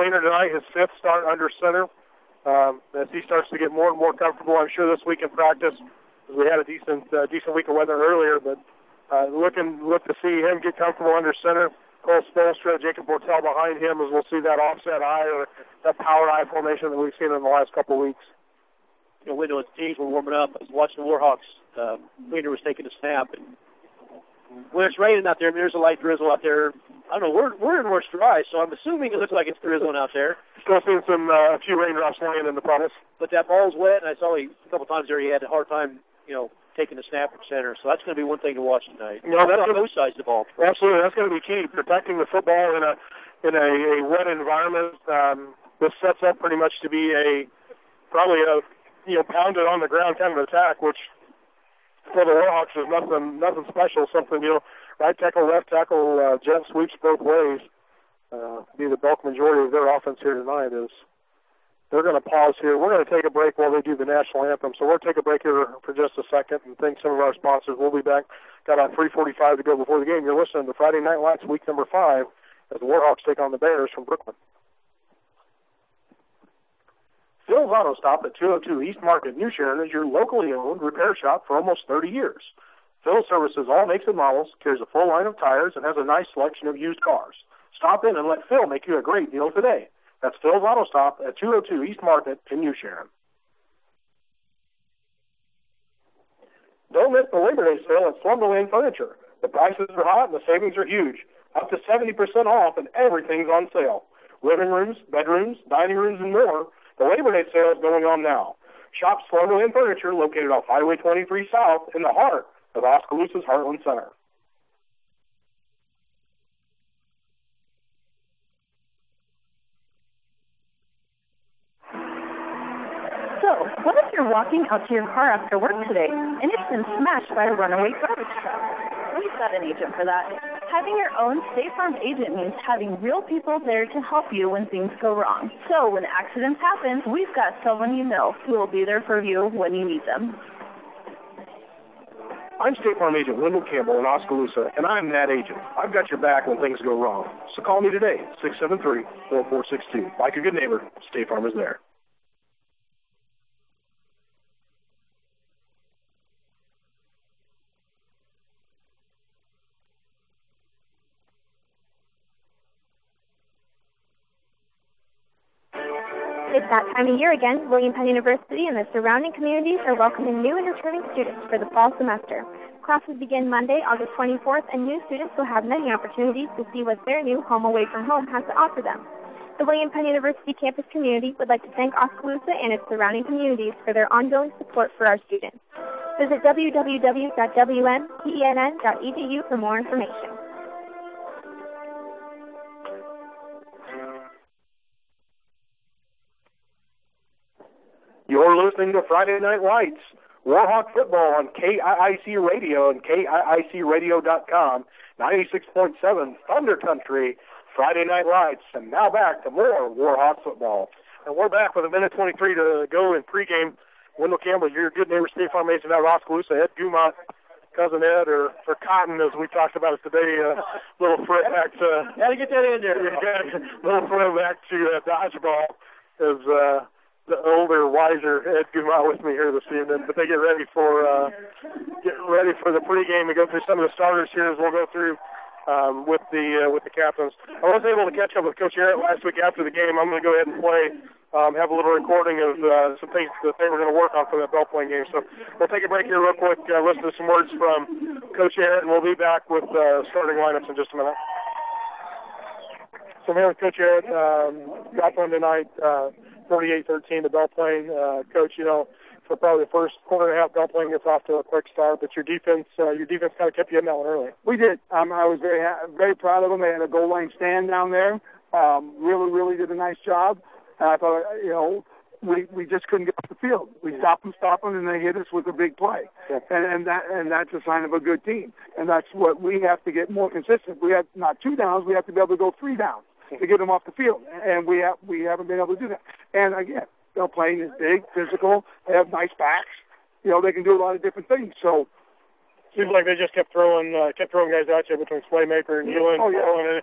Fleener tonight, his 5th start under center. As he starts to get more and more comfortable, I'm sure this week in practice, as we had a decent week of weather earlier, but look to see him get comfortable under center. Cole Spolstra, Jacob Bortel behind him, as we'll see that offset eye or that power eye formation that we've seen in the last couple of weeks. When the teams were warming up, I was watching the Warhawks. Fleener was taking a snap, and when it's raining out there, there's a light drizzle out there. I don't know, we're in West Dry, so I'm assuming it looks like it's drizzling out there. Still seeing a few raindrops laying in the puddles. But that ball's wet, and I saw a couple times there he had a hard time, taking the snap from center. So that's going to be one thing to watch tonight. That's on both sides of the ball. Absolutely, that's going to be key, protecting the football in a wet environment. This sets up pretty much to be probably a pounded on the ground kind of attack, which for the Warhawks is nothing special. Something, right tackle, left tackle, jet sweeps both ways. Be the bulk majority of their offense here tonight is. They're going to pause here. We're going to take a break while they do the national anthem. So we'll take a break here for just a second and thank some of our sponsors. We'll be back. Got about 3:45 to go before the game. You're listening to Friday Night Lights, week number 5, as the Warhawks take on the Bears from Brooklyn. Phil's Auto Stop at 202 East Market, New Sharon, is your locally owned repair shop for almost 30 years. Phil services all makes and models, carries a full line of tires, and has a nice selection of used cars. Stop in and let Phil make you a great deal today. That's Phil's Auto Stop at 202 East Market in New Sharon. Don't miss the Labor Day sale at Slumberland Furniture. The prices are hot and the savings are huge. Up to 70% off and everything's on sale. Living rooms, bedrooms, dining rooms, and more. The Labor Day sale is going on now. Shop Slumberland Furniture located off Highway 23 South in the heart of Oskaloosa's Heartland Center. So, what if you're walking out to your car after work today and it's been smashed by a runaway garbage truck? We've got an agent for that. Having your own State Farm agent means having real people there to help you when things go wrong. So when accidents happen, we've got someone you know who will be there for you when you need them. I'm State Farm agent Wendell Campbell in Oskaloosa, and I'm that agent. I've got your back when things go wrong. So call me today, 673-4462. Like a good neighbor, State Farm is there. It's that time of year again. William Penn University and the surrounding communities are welcoming new and returning students for the fall semester. Classes begin Monday, August 24th, and new students will have many opportunities to see what their new home away from home has to offer them. The William Penn University campus community would like to thank Oskaloosa and its surrounding communities for their ongoing support for our students. Visit www.wmpenn.edu for more information. You're listening to Friday Night Lights, Warhawk football on KIIC Radio and KIICradio.com, 96.7 Thunder Country, Friday Night Lights, and now back to more Warhawk football. And we're back with 1:23 to go in pregame. Wendell Campbell, your good neighbor, State Farm agent out of Oskaloosa, Ed Gumont, cousin Ed, or Cotton, as we talked about it today, little throwback to... Had to get that in there. Little throwback to dodgeball, as... the older, wiser Ed Gumont with me here this evening, but they get ready for the pregame to go through some of the starters here as we'll go through with the captains. I was able to catch up with Coach Arrett last week after the game. I'm going to go ahead and play, have a little recording of some things that they were going to work on for that ball playing game. So we'll take a break here real quick, listen to some words from Coach Arrett, and we'll be back with starting lineups in just a minute. So I'm here with Coach Arrett, got one tonight. 48-13, the ball playing. Coach, for probably the first quarter and a half, ball playing gets off to a quick start, but your defense kind of kept you in that one early. We did. I was very proud of them. They had a goal line stand down there. Really did a nice job. And I thought, we just couldn't get off the field. We stopped them, and they hit us with a big play. Yeah. And that's a sign of a good team. And that's what we have to get more consistent. We have not 2 downs. We have to be able to go 3 downs to get them off the field, and we haven't been able to do that. And again, playing is big, physical. They have nice backs. They can do a lot of different things. So Seems like they just kept throwing guys out there between Slaymaker and Hewlin. Oh, yeah.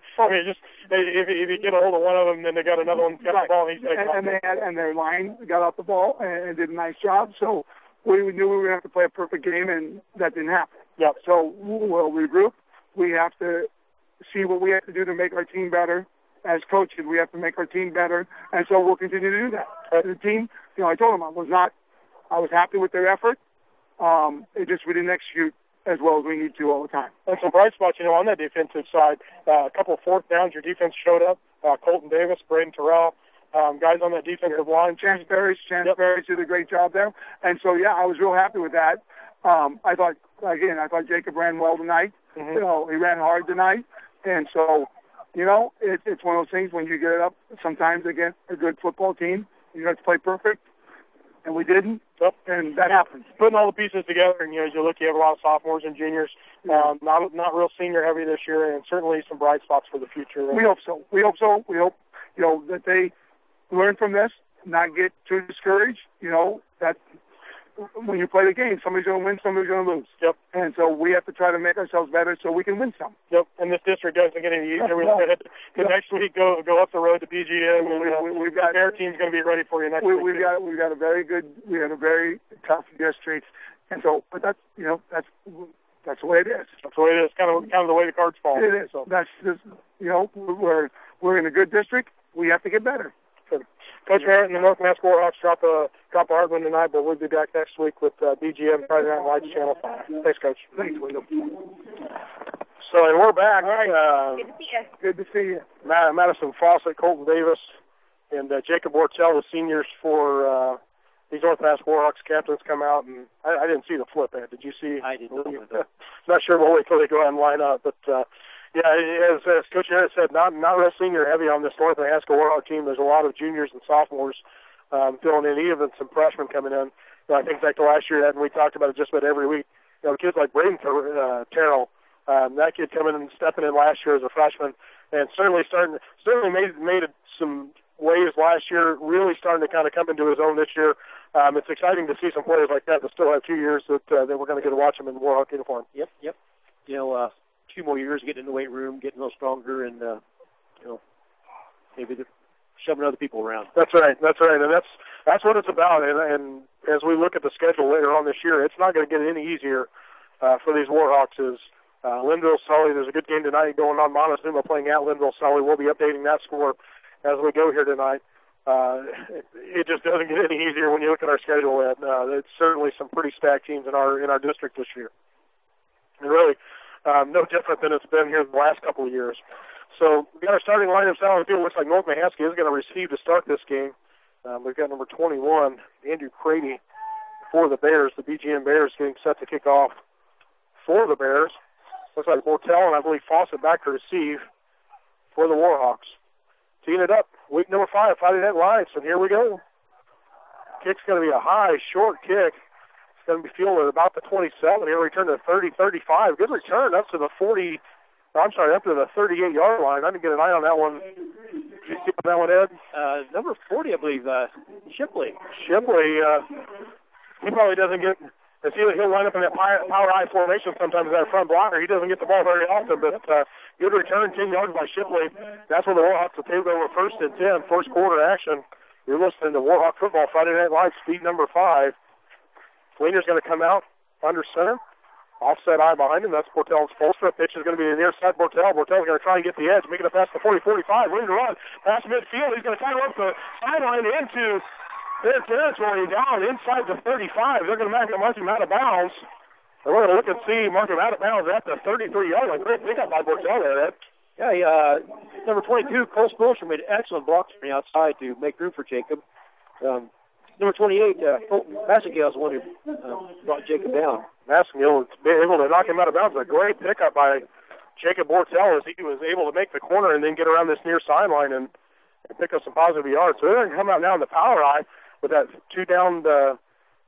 If you get a hold of one of them, then they got another one got the ball, and he's and their line got off the ball and did a nice job. So we knew we were going to have to play a perfect game, and that didn't happen. Yep. So we'll regroup. We have to see what we have to do to make our team better. As coaches, we have to make our team better, and so we'll continue to do that. The team, I told them I was happy with their effort. We didn't execute as well as we need to all the time. And some bright spots, on that defensive side. A couple of fourth downs, your defense showed up. Colton Davis, Braden Terrell, guys on that defensive line. Chance Berry did a great job there. And so, I was real happy with that. I thought Jacob ran well tonight. Mm-hmm. He ran hard tonight. And so, it's one of those things when you get it up sometimes against a good football team, you have to play perfect. And we didn't, and that happens. Putting all the pieces together, and as you look, you have a lot of sophomores and juniors, not real senior heavy this year, and certainly some bright spots for the future. We hope so. We hope that they learn from this, not get too discouraged. That when you play the game, somebody's going to win, somebody's going to lose. Yep. And so we have to try to make ourselves better so we can win some. Yep. And this district doesn't get any easier. Next week, go up the road to BGM. We've got their team's going to be ready for you next week. We had a very tough district, and so that's the way it is. That's the way it is. Kind of the way the cards fall. It is. So that's just we're in a good district. We have to get better. Coach Merritt and the North Mass Warhawks drop a hard win tonight, but we'll be back next week with BGM Friday Night Lights Channel 5. Thanks, Coach. Thanks, William. So, and we're back. Good to see you. Good to see you. Madison Fawcett, Colton Davis, and Jacob Bortel, the seniors for these North Mass Warhawks captains come out, and I didn't see the flip, Ed. Did you see? I didn't. Not sure we'll wait till they go out and line up, but as Coach Harris said, not real senior heavy on this North Mahaska Warhawk team. There's a lot of juniors and sophomores filling in, even some freshmen coming in. I think back to last year, and we talked about it just about every week. Kids like Braden Terrell, that kid coming and stepping in last year as a freshman, and certainly made some waves last year. Really starting to kind of come into his own this year. It's exciting to see some players like that still have 2 years that we're going to get to watch them in Warhawk uniform. Yep. 2 more years getting in the weight room, getting a little stronger, and maybe shoving other people around. That's right, and that's what it's about. And as we look at the schedule later on this year, it's not going to get any easier for these Warhawks. Linville Sully, there's a good game tonight going on. Montezuma playing at Linville Sully. We'll be updating that score as we go here tonight. It just doesn't get any easier when you look at our schedule. It's certainly some pretty stacked teams in our district this year, and really. No different than it's been here the last couple of years. So we got our starting lineups out on the field. Looks like North Mahaska is going to receive to start this game. We've got number 21, Andrew Crady, for the Bears. The BGM Bears getting set to kick off for the Bears. Looks like Bortel and I believe Fawcett back to receive for the Warhawks. Teeing it up, week number 5, Friday Night Lights, and here we go. Kick's going to be a high, short kick. Going to be fielded about the 27. He'll return to 30-35. Good return up to the 38-yard line. I didn't get an eye on that one. Did you see that one, Ed? Number 40, I believe, Shipley. He probably doesn't get. He'll line up in that power I formation sometimes as our front blocker. He doesn't get the ball very often, but good return, 10 yards by Shipley. That's where the Warhawks will take over 1st and 10, first quarter action. You're listening to Warhawk Football Friday Night Live, speed number 5. Fleener's going to come out under center. Offset eye behind him. That's Bortel's Polstra. Pitch is going to be near side Bortel. Bortel's going to try and get the edge, making it past the 40-45. Ready to run. Past midfield. He's going to try to up the sideline into their territory down inside the 35. They're going to mark him out of bounds. And we're going to look and see mark him out of bounds at the 33-yard line. Great pickup by Bortel there, Ed. Yeah, number 22, Cole Spolster, made excellent blocks from the outside to make room for Jacob. Number 28, Colton Massengill is the one who brought Jacob down. Massengill was able to knock him out of bounds. A great pickup by Jacob Bortel as he was able to make the corner and then get around this near sideline and pick up some positive yards. So they're going to come out now in the power eye with that two down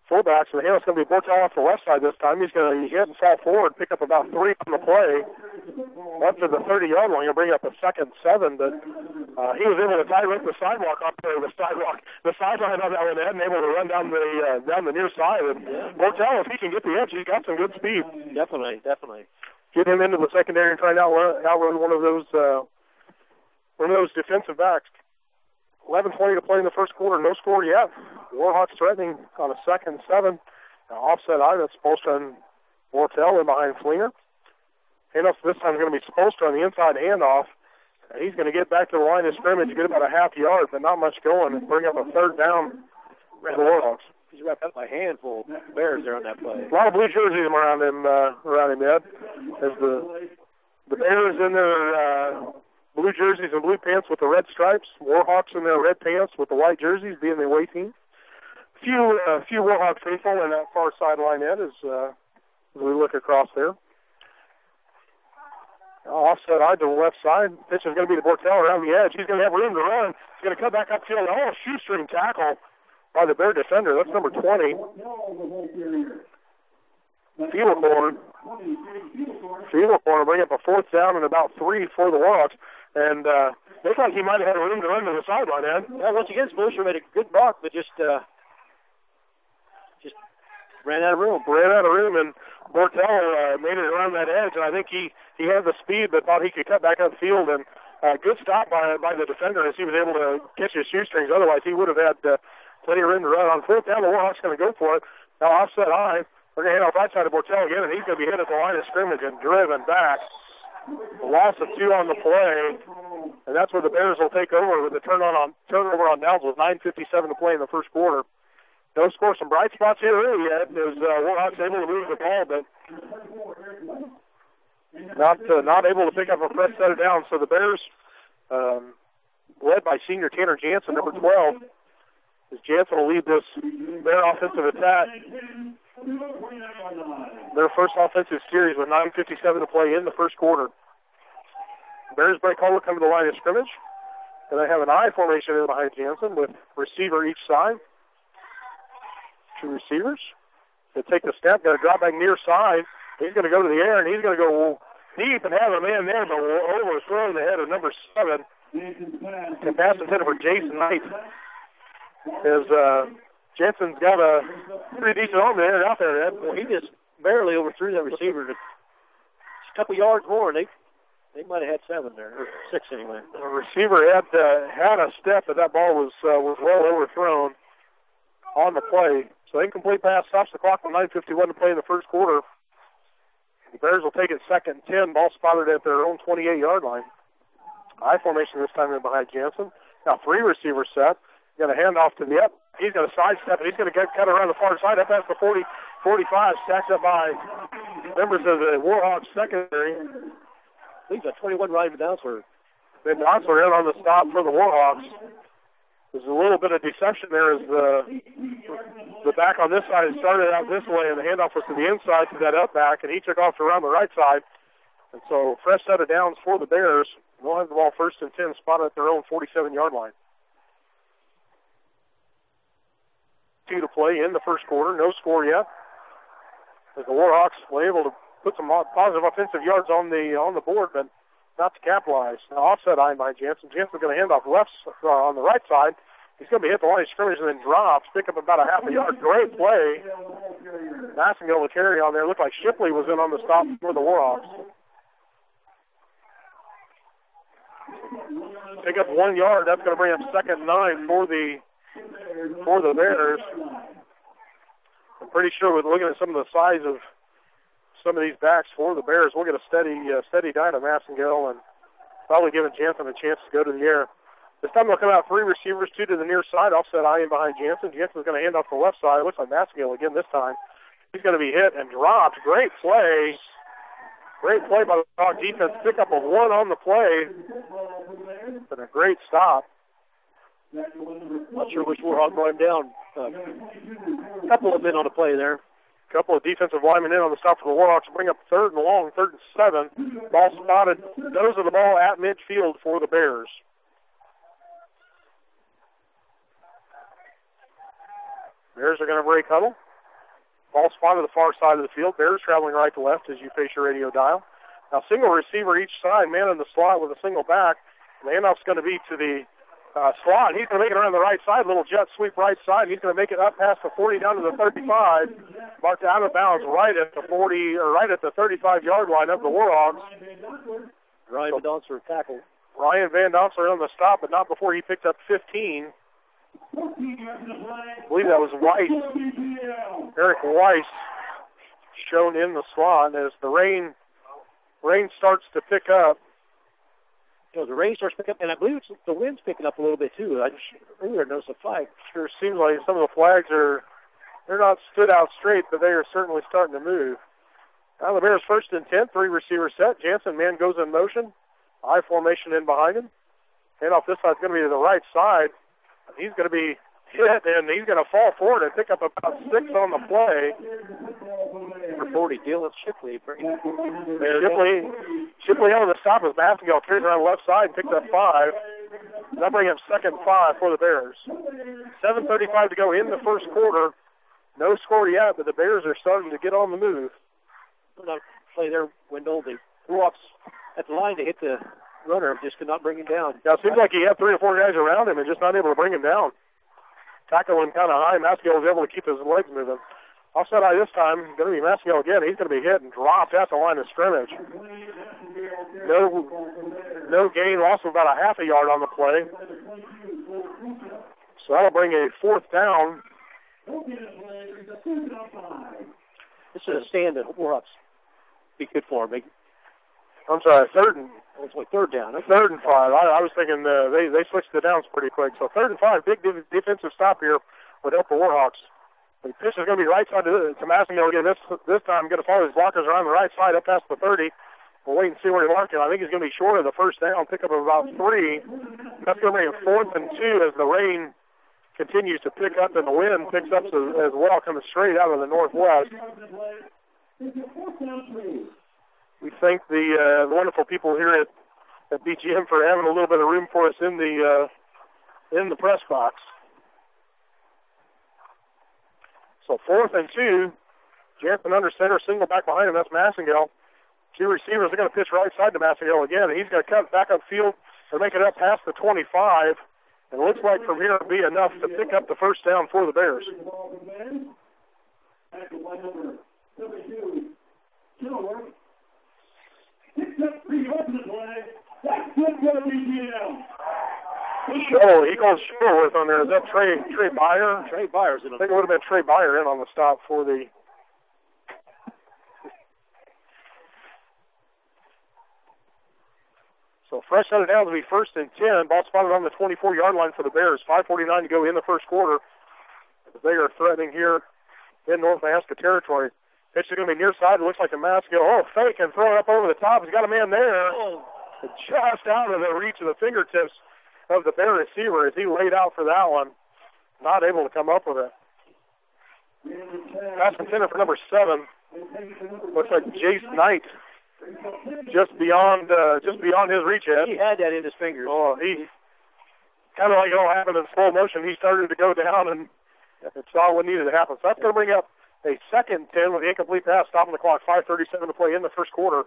fullbacks. And the handle's going to be Bortel off the left side this time. He's going to hit and fall forward, pick up about 3 on the play. Up to the 30-yard line. He'll bring up a 2nd 7, but he was able to tie with the sidewalk on the sideline on that one, and able to run down the near side. And Bortel, if he can get the edge, he's got some good speed. Definitely. Get him into the secondary and try and outrun one of those defensive backs. 11:20 to play in the first quarter. No score yet. Warhawks threatening on a 2nd 7. Offset eye. That's Spolstra and Bortel in behind Flinger. Handoff this time is going to be Spolstra on the inside handoff. He's going to get back to the line of scrimmage, get about a half yard, but not much going, and bring up a 3rd down for the Warhawks. He's wrapped up by a handful of Bears there on that play. A lot of blue jerseys around him, Ed. As the Bears in their blue jerseys and blue pants with the red stripes, Warhawks in their red pants with the white jerseys, being the away team. Few Warhawk faithful in that far sideline, Ed, as we look across there. Offset eye to the left side. Pitch is going to be to Bortel around the edge. He's going to have room to run. He's going to cut back upfield. Oh, shoestring tackle by the Bear defender. That's number 20. Field corner. Bring up a 4th down and about 3 for the Warhawks. And looks like he might have had room to run to the sideline, Ed. Yeah, once again, Spolstra made a good block, but just ran out of room. And Bortel made it around that edge, and I think he had the speed, but thought he could cut back up the field. And good stop by the defender as he was able to catch his shoestrings. Otherwise, he would have had plenty of room to run. On 4th down, the Warhawks going to go for it. Now offset eye. They're going to hand off right side of Bortel again, and he's going to be hit at the line of scrimmage and driven back. A loss of 2 on the play, and that's where the Bears will take over with the turnover on downs with 9:57 to play in the first quarter. They'll score some bright spots here really yet as Warhawks able to move the ball, but not able to pick up a fresh set of downs. So the Bears, led by senior Tanner Jansen, number 12, as Jansen will lead this Bear offensive attack. Their first offensive series with 9:57 to play in the first quarter. Bears break over, come to the line of scrimmage. And they have an I formation in behind Jansen with receiver each side. 2 receivers. They take the step, got to drop back near side. He's going to go to the air, and he's going to go deep and have a man there, but overthrowing the head of number 7. And pass intended for Jason Knight. As Jensen's got a pretty decent arm there out there, Ed. Well, he just barely overthrew that receiver. Just a couple yards more, and they might have had 7 there, or 6 anyway. The receiver had a step, but that ball was well overthrown on the play. So incomplete pass stops the clock with 9:51 to play in the first quarter. The Bears will take it 2nd and 10. Ball spotted at their own 28-yard line. I formation this time in behind Jansen. Now 3 receivers set. Got a handoff to the up. He's going to sidestep it. He's going to get cut around the far side. Up past the 40, 45, stacked up by members of the Warhawks secondary. I think that's 21 Ryan Downsler. Then Downsler in on the stop for the Warhawks. There's a little bit of deception there as the back on this side started out this way, and the handoff was to the inside to that up back, and he took off to around the right side. And so fresh set of downs for the Bears. They'll have the ball 1st and 10, spotted at their own 47-yard line. 2 to play in the first quarter. No score yet. As the Warhawks were able to put some positive offensive yards on the board, but not to capitalize. Now offset eye by Jansen. Jansen's going to hand off left on the right side. He's going to be hit the line of scrimmage and then drops, pick up about a half a yard. Great play. Massengill to carry on there. Looked like Shipley was in on the stop for the Warhawks. Pick up 1 yard. That's going to bring up 2nd and 9 for the Bears. I'm pretty sure with looking at some of the size of some of these backs for the Bears, we'll get a steady dive of Massengill and probably giving Jansen a chance to go to the air. This time they'll come out 3 receivers, 2 to the near side, offset eye in behind Jansen. Jansen's going to hand off the left side. It looks like Massengill again this time. He's going to be hit and dropped. Great play. Great play by the Hawk defense. Pick up a 1 on the play. But a great stop. Not sure which Warhawk brought him down. A couple of men on the play there. A couple of defensive linemen in on the stop for the Warhawks. Bring up 3rd and long, 3rd and 7. Ball spotted. Nose of the ball at midfield for the Bears. Bears are going to break huddle. Ball spotted the far side of the field. Bears traveling right to left as you face your radio dial. Now single receiver each side, man in the slot with a single back. And the handoff's going to be to the slot. He's going to make it around the right side, little jet sweep right side. He's going to make it up past the 40 down to the 35. Marked out of bounds right at the 40, or right at the 35-yard line of the Warhawks. Ryan Van Donser tackled. Ryan Van Donser on the stop, but not before he picked up 15. I believe that was Weiss. Eric Weiss shown in the slot as the rain starts to pick up. The rain starts to pick up, and I believe the wind's picking up a little bit, too. I just earlier noticed a flag. Sure seems like some of the flags they're not stood out straight, but they are certainly starting to move. Now the Bears first and 10, 3-receiver set. Jansen, man goes in motion. I formation in behind him. Handoff this side's going to be to the right side. He's going to be hit, and he's going to fall forward and pick up about 6 on the play. Number 40, Dylan Shipley. Shipley on the stop as Massengill carries around the left side and picks up 5. That'll bring up 2nd and 5 for the Bears. 7:35 to go in the first quarter. No score yet, but the Bears are starting to get on the move. Not play there, Wendell. The Warhawks at the line to hit the runner, just could not bring him down. Yeah, it seems like he had 3 or 4 guys around him and just not able to bring him down. Tackling kind of high, Massengill was able to keep his legs moving. Offside eye this time, going to be Massengill again. He's going to be hit and dropped at the line of scrimmage. No gain, loss of about a half a yard on the play. So that'll bring a 4th down. This is a stand that Warhawks be good for him. I'm sorry, 3rd and... It's like 3rd down. Okay. 3rd and 5. I was thinking they switched the downs pretty quick. So 3rd and 5, big defensive stop here would help the Warhawks. The pitch is going to be right side to Massengill again. This time going to follow his blockers around the right side up past the 30. We'll wait and see where he marks it. I think he's going to be short of the 1st down, pick up about 3. That's going to be a 4th and 2 as the rain continues to pick up and the wind picks up as well, coming straight out of the northwest. We thank the wonderful people here at BGM for having a little bit of room for us in the press box. So 4th and 2, Jansen under center, single back behind him. That's Massengill. 2 receivers are going to pitch right side to Massengill again, and he's going to cut back upfield and make it up past the 25. And it looks like from here it'll be enough to pick up the 1st down for the Bears. He calls Shuttleworth on there. Is that Trey Byer? Trey Byers. I think it would have been Trey Byer in on the stop for the... So fresh set of downs will be 1st and 10. Ball spotted on the 24-yard line for the Bears. 5:49 to go in the first quarter. They are threatening here in North Nebraska territory. Pitch is going to be near side. It looks like a Massengill. Oh, fake and throw it up over the top. He's got a man there. Just out of the reach of the fingertips of the Bear receiver as he laid out for that one. Not able to come up with it. Pass intended for number 7. Looks like Jace Knight. Just beyond his reach head. He had that in his fingers. Oh, he kind of like it all happened in slow motion. He started to go down and it saw what needed to happen. So that's going to bring up a 2nd and 10 with the incomplete pass, stopping the clock. 5:37 to play in the first quarter.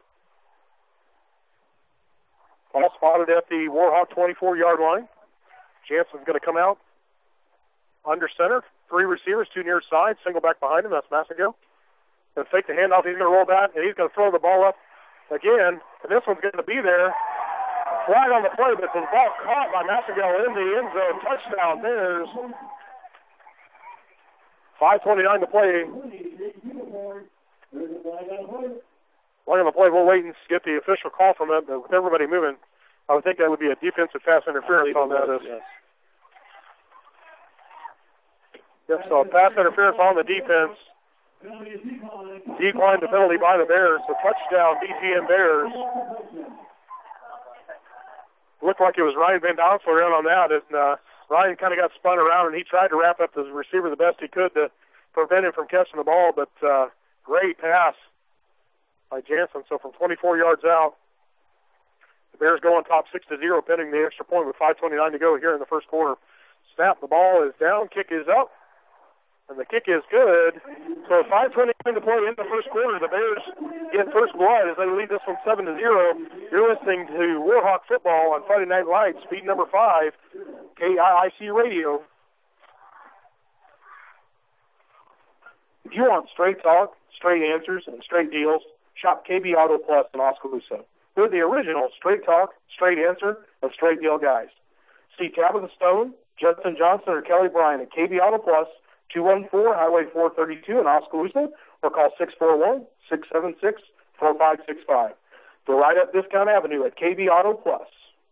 Ball spotted at the Warhawk 24-yard line. Jansen's going to come out under center. 3 receivers, 2 near side. Single back behind him. That's Massengill. Going to fake the handoff. He's going to roll back, and he's going to throw the ball up again. And this one's going to be there. Flag on the play, but the ball caught by Massengill in the end zone. Touchdown Bears. 5:29 to play. Flag on the play. We'll wait and get the official call from it. But with everybody moving, I would think that would be a defensive pass interference on that. Yep, so pass interference on the defense. Declined the penalty by the Bears. So touchdown, BGM Bears. Looked like it was Ryan Van Donser in on that. And Ryan kind of got spun around, and he tried to wrap up the receiver the best he could to prevent him from catching the ball. But great pass by Jansen. So from 24 yards out, the Bears go on top 6-0, pending the extra point with 5:29 to go here in the first quarter. Snap, the ball is down, kick is up. And the kick is good. So 5:29 to play in the first quarter. The Bears get first blood as they lead this one 7-0. You're listening to Warhawk football on Friday Night Lights, feed number 5, KIIC Radio. If you want straight talk, straight answers, and straight deals, shop KB Auto Plus in Oskaloosa. They're the original straight talk, straight answer, and straight deal guys. See Tabitha Stone, Justin Johnson, or Kelly Bryan at KB Auto Plus, 214 Highway 432 in Oskaloosa, or call 641-676-4565. They're right up Discount Avenue at KB Auto Plus.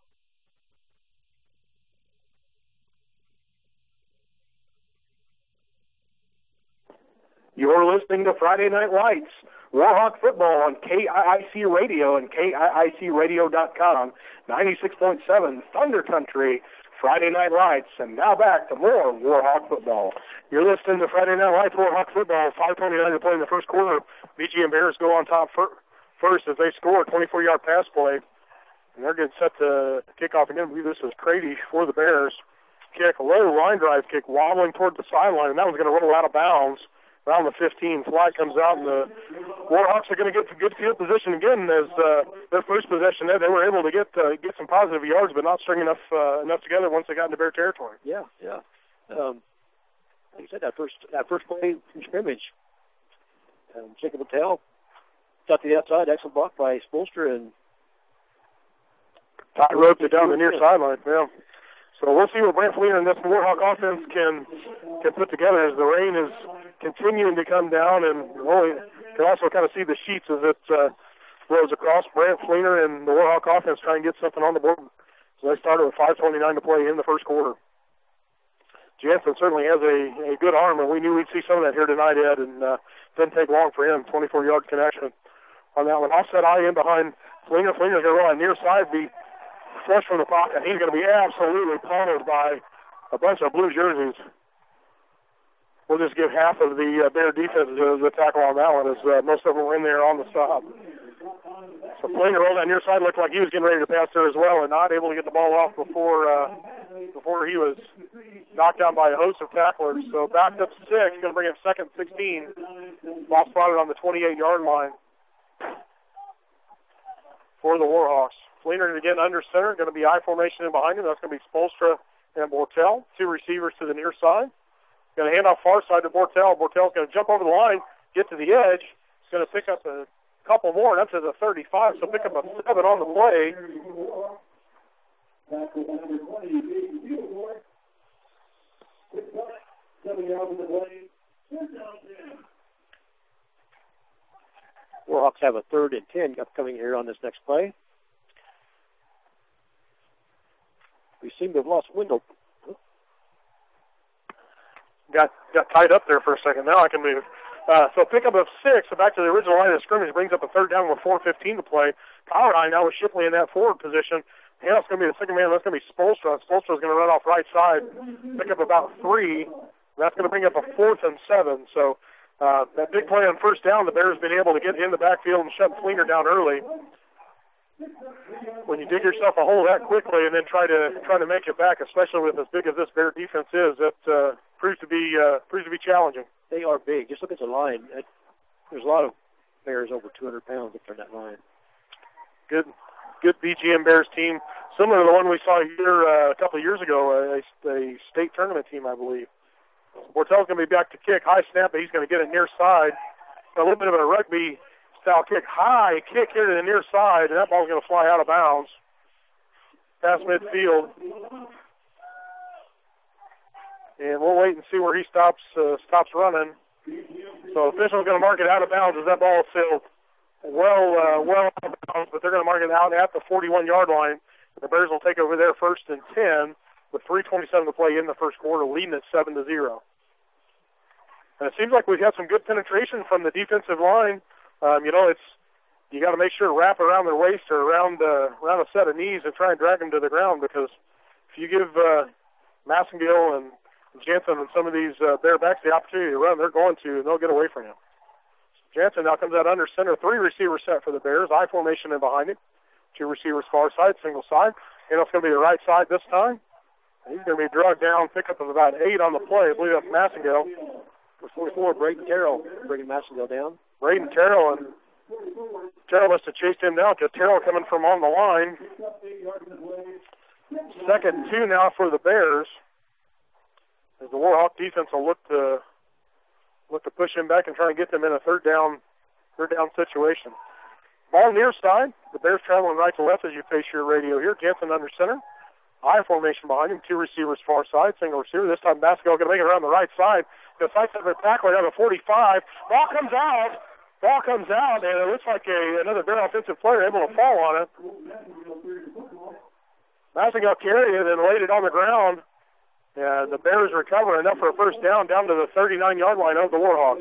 You're listening to Friday Night Lights, Warhawk football on KIIC Radio and KIICradio.com, 96.7 Thunder Country, Friday Night Lights, and now back to more Warhawk football. You're listening to Friday Night Lights, Warhawk football, 5:29 to play in the first quarter. BGM Bears go on top first as they score a 24-yard pass play, and they're getting set to kick off again. I believe this is Crady for the Bears. Kick, a low line drive kick, wobbling toward the sideline, and that one's going to roll out of bounds. Around the 15, flag comes out, and the Warhawks are going to get to good field position again as their first possession there. They were able to get some positive yards, but not string enough together once they got into Bear territory. Yeah. Like you said, that first play from scrimmage, Jacob Littell got to the outside, excellent block by Spolstra, and tight roped it down the near sideline. Yeah. So we'll see what Brant Fleener and this Warhawk offense can put together as the rain is continuing to come down, and you can also kind of see the sheets as it flows across. Brant Fleener and the Warhawk offense trying to get something on the board. So they started with 5:29 to play in the first quarter. Jansen certainly has a good arm, and we knew we'd see some of that here tonight, Ed, and didn't take long for him. 24-yard connection on that one. Offset eye in behind Fleener. Fleener's going to roll on near side, be flush from the pocket. He's going to be absolutely pummeled by a bunch of blue jerseys. We'll just give half of the Bear defense the tackle on that one, as most of them were in there on the stop. So Fleener rolled on near side, looked like he was getting ready to pass there as well, and not able to get the ball off before he was knocked down by a host of tacklers. So backed up 6, going to bring up 2nd 16. Ball spotted on the 28-yard line for the Warhawks. Fleener again under center, going to be I formation in behind him. That's going to be Spolstra and Bortel, 2 receivers to the near side. Going to hand off far side to Bortel. Bortel's going to jump over the line, get to the edge. He's going to pick up a couple more and up to the 35, so pick up a 7 on the play. Warhawks have a 3rd and 10 upcoming here on this next play. We seem to have lost Wendell. Got tied up there for a second. Now I can move. So pickup of 6, so back to the original line of scrimmage, brings up a 3rd down with 4:15 to play. Power eye now with Shipley in that forward position. Handoff's going to be the second man. That's going to be Spolstra. Spolstra's going to run off right side, pick up about 3. That's going to bring up a 4th and 7. So that big play on first down, the Bears been able to get in the backfield and shut Fleener down early. When you dig yourself a hole that quickly and then try to make it back, especially with as big as this Bear defense is, that proves to be challenging. They are big. Just look at the line. There's a lot of Bears over 200 pounds up there in that line. Good BGM Bears team, similar to the one we saw here a couple of years ago, a state tournament team, I believe. Bortel's going to be back to kick. High snap, but he's going to get it near side. A little bit of a rugby-style kick. High kick here to the near side, and that ball's going to fly out of bounds. Past midfield. And we'll wait and see where he stops running. So official's going to mark it out of bounds as that ball is still well out of bounds, but they're going to mark it out at the 41-yard line. The Bears will take over there 1st and 10 with 3:27 to play in the first quarter, leading at 7-0. And it seems like we've had some good penetration from the defensive line. You got to make sure to wrap around their waist or around a set of knees and try and drag them to the ground, because if you give Massengill and Jansen and some of these Bear backs the opportunity to run, they're going to, and they'll get away from him. Jansen now comes out under center, 3 receiver set for the Bears, I formation in behind him. 2 receivers far side, single side. And it's going to be the right side this time. He's going to be dragged down, pickup of about 8 on the play. I believe that's Massengill. For 44, Braden Terrell bringing Massillville down. Braden Terrell, and Terrell must have chased him down because Terrell coming from on the line. 2nd and 2 now for the Bears. As the Warhawk defense will look to push him back and try and get them in a third down situation. Ball near side. The Bears traveling right to left as you face your radio here. Jansen under center. I formation behind him. 2 receivers far side. Single receiver. This time Massillville going to make it around the right side. The sidestep a tackle down to 45. Ball comes out, and it looks like another Bear offensive player able to fall on it. Massillville carried it and laid it on the ground. And the Bears recover enough for a first down to the 39-yard line of the Warhawks.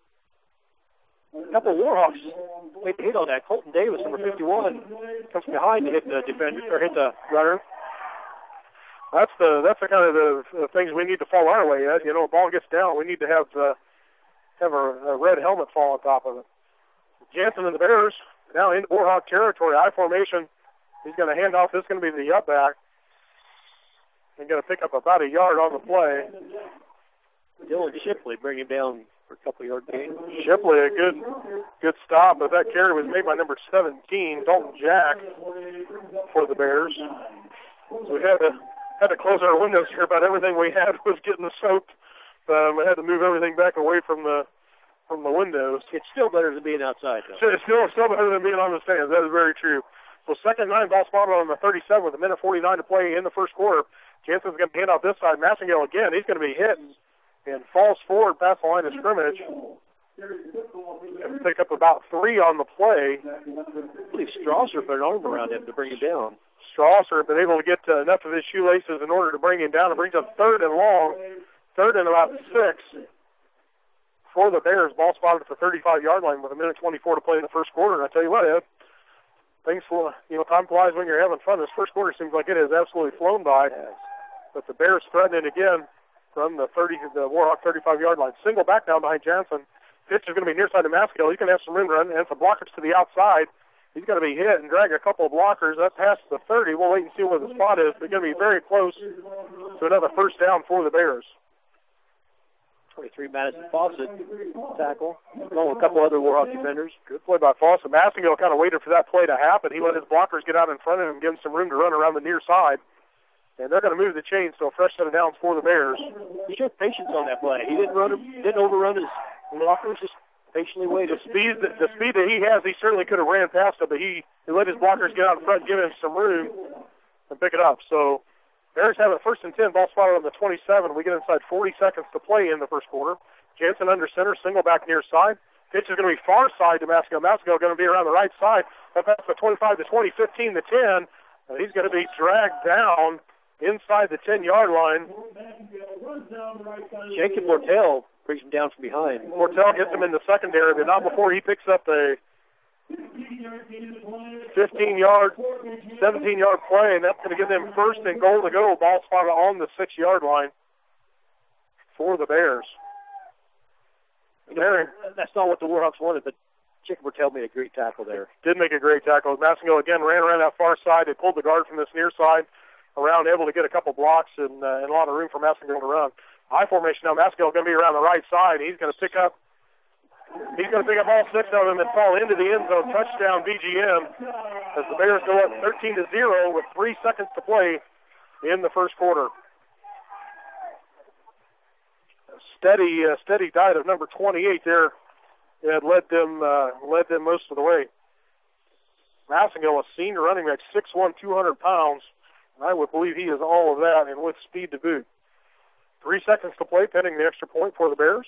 A couple of Warhawks made the hit on that. Colton Davis, number 51, comes from behind to hit the defender or hit the runner. That's the kind of the things we need to fall our way. You know, a ball gets down, we need to have a red helmet fall on top of it. Jansen and the Bears now into Warhawk territory. I formation. He's going to hand off. This is going to be the up back. He's going to pick up about a yard on the play. Dylan Shipley bring him down for a couple yard gain. Shipley, a good stop, but that carry was made by number 17, Dalton Jack, for the Bears. So we had to close our windows here. About everything we had was getting soaked. We had to move everything back away from the windows. It's still better than being outside, though. It's still better than being on the stands. That is very true. So 2nd and 9, ball spotted on the 37 with 1:49 to play in the first quarter. Jansen's going to hand out this side. Massillville again. He's going to be hit and falls forward past the line of scrimmage. And pick up about 3 on the play. I believe Strasser put an arm around him to bring him down. Strasser been able to get enough of his shoelaces in order to bring him down. It brings up 3rd and long. 3rd and about 6 for the Bears. Ball spotted at the 35-yard line with 1:24 to play in the first quarter. And I tell you what, Ed, things, time flies when you're having fun. This first quarter seems like it has absolutely flown by. But the Bears threatening again from the Warhawk 35-yard line. Single back down behind Jansen. Pitch is going to be near side to Massillville. He's going to have some room to run and some blockers to the outside. He's going to be hit and drag a couple of blockers. That's past the 30. We'll wait and see where the spot is. They're going to be very close to another first down for the Bears. 23 Madison Fawcett tackle, along with a couple other Warhawk defenders. Good play by Fawcett. Massillville kind of waited for that play to happen. He let his blockers get out in front of him and give him some room to run around the near side. And they're going to move the chains, so a fresh set of downs for the Bears. He showed patience on that play. He didn't overrun his blockers, just patiently waited. The speed that he has, he certainly could have ran past it, but he let his blockers get out in front and give him some room and pick it up. So Bears have it 1st and 10, ball spotted on the 27. We get inside 40 seconds to play in the first quarter. Jansen under center, single back near side. Pitch is going to be far side to Massillville. Massillville going to be around the right side. That pass the 25 to 20, 15 to 10. And he's going to be dragged down inside the 10-yard line. Jacob Mortel brings him down from behind. Mortel gets him in the secondary, but not before he picks up a 15-yard, 17-yard play, and that's going to give them 1st and goal to go. Ball spotted on the 6-yard line for the Bears. That's not what the Warhawks wanted, but Jacob Mortel made a great tackle there. Did make a great tackle. Massillville again ran around that far side. They pulled the guard from this near side around, able to get a couple blocks and a lot of room for Massillville to run. I formation now. Massillville going to be around the right side. He's going to pick up all 6 of them and fall into the end zone. Touchdown BGM as the Bears go up 13-0 with 3 seconds to play in the first quarter. Steady diet of number 28 there. It led them most of the way. Massillville, a senior running back, 6'1", 200 pounds. I would believe he is all of that, and with speed to boot. 3 seconds to play, pending the extra point for the Bears.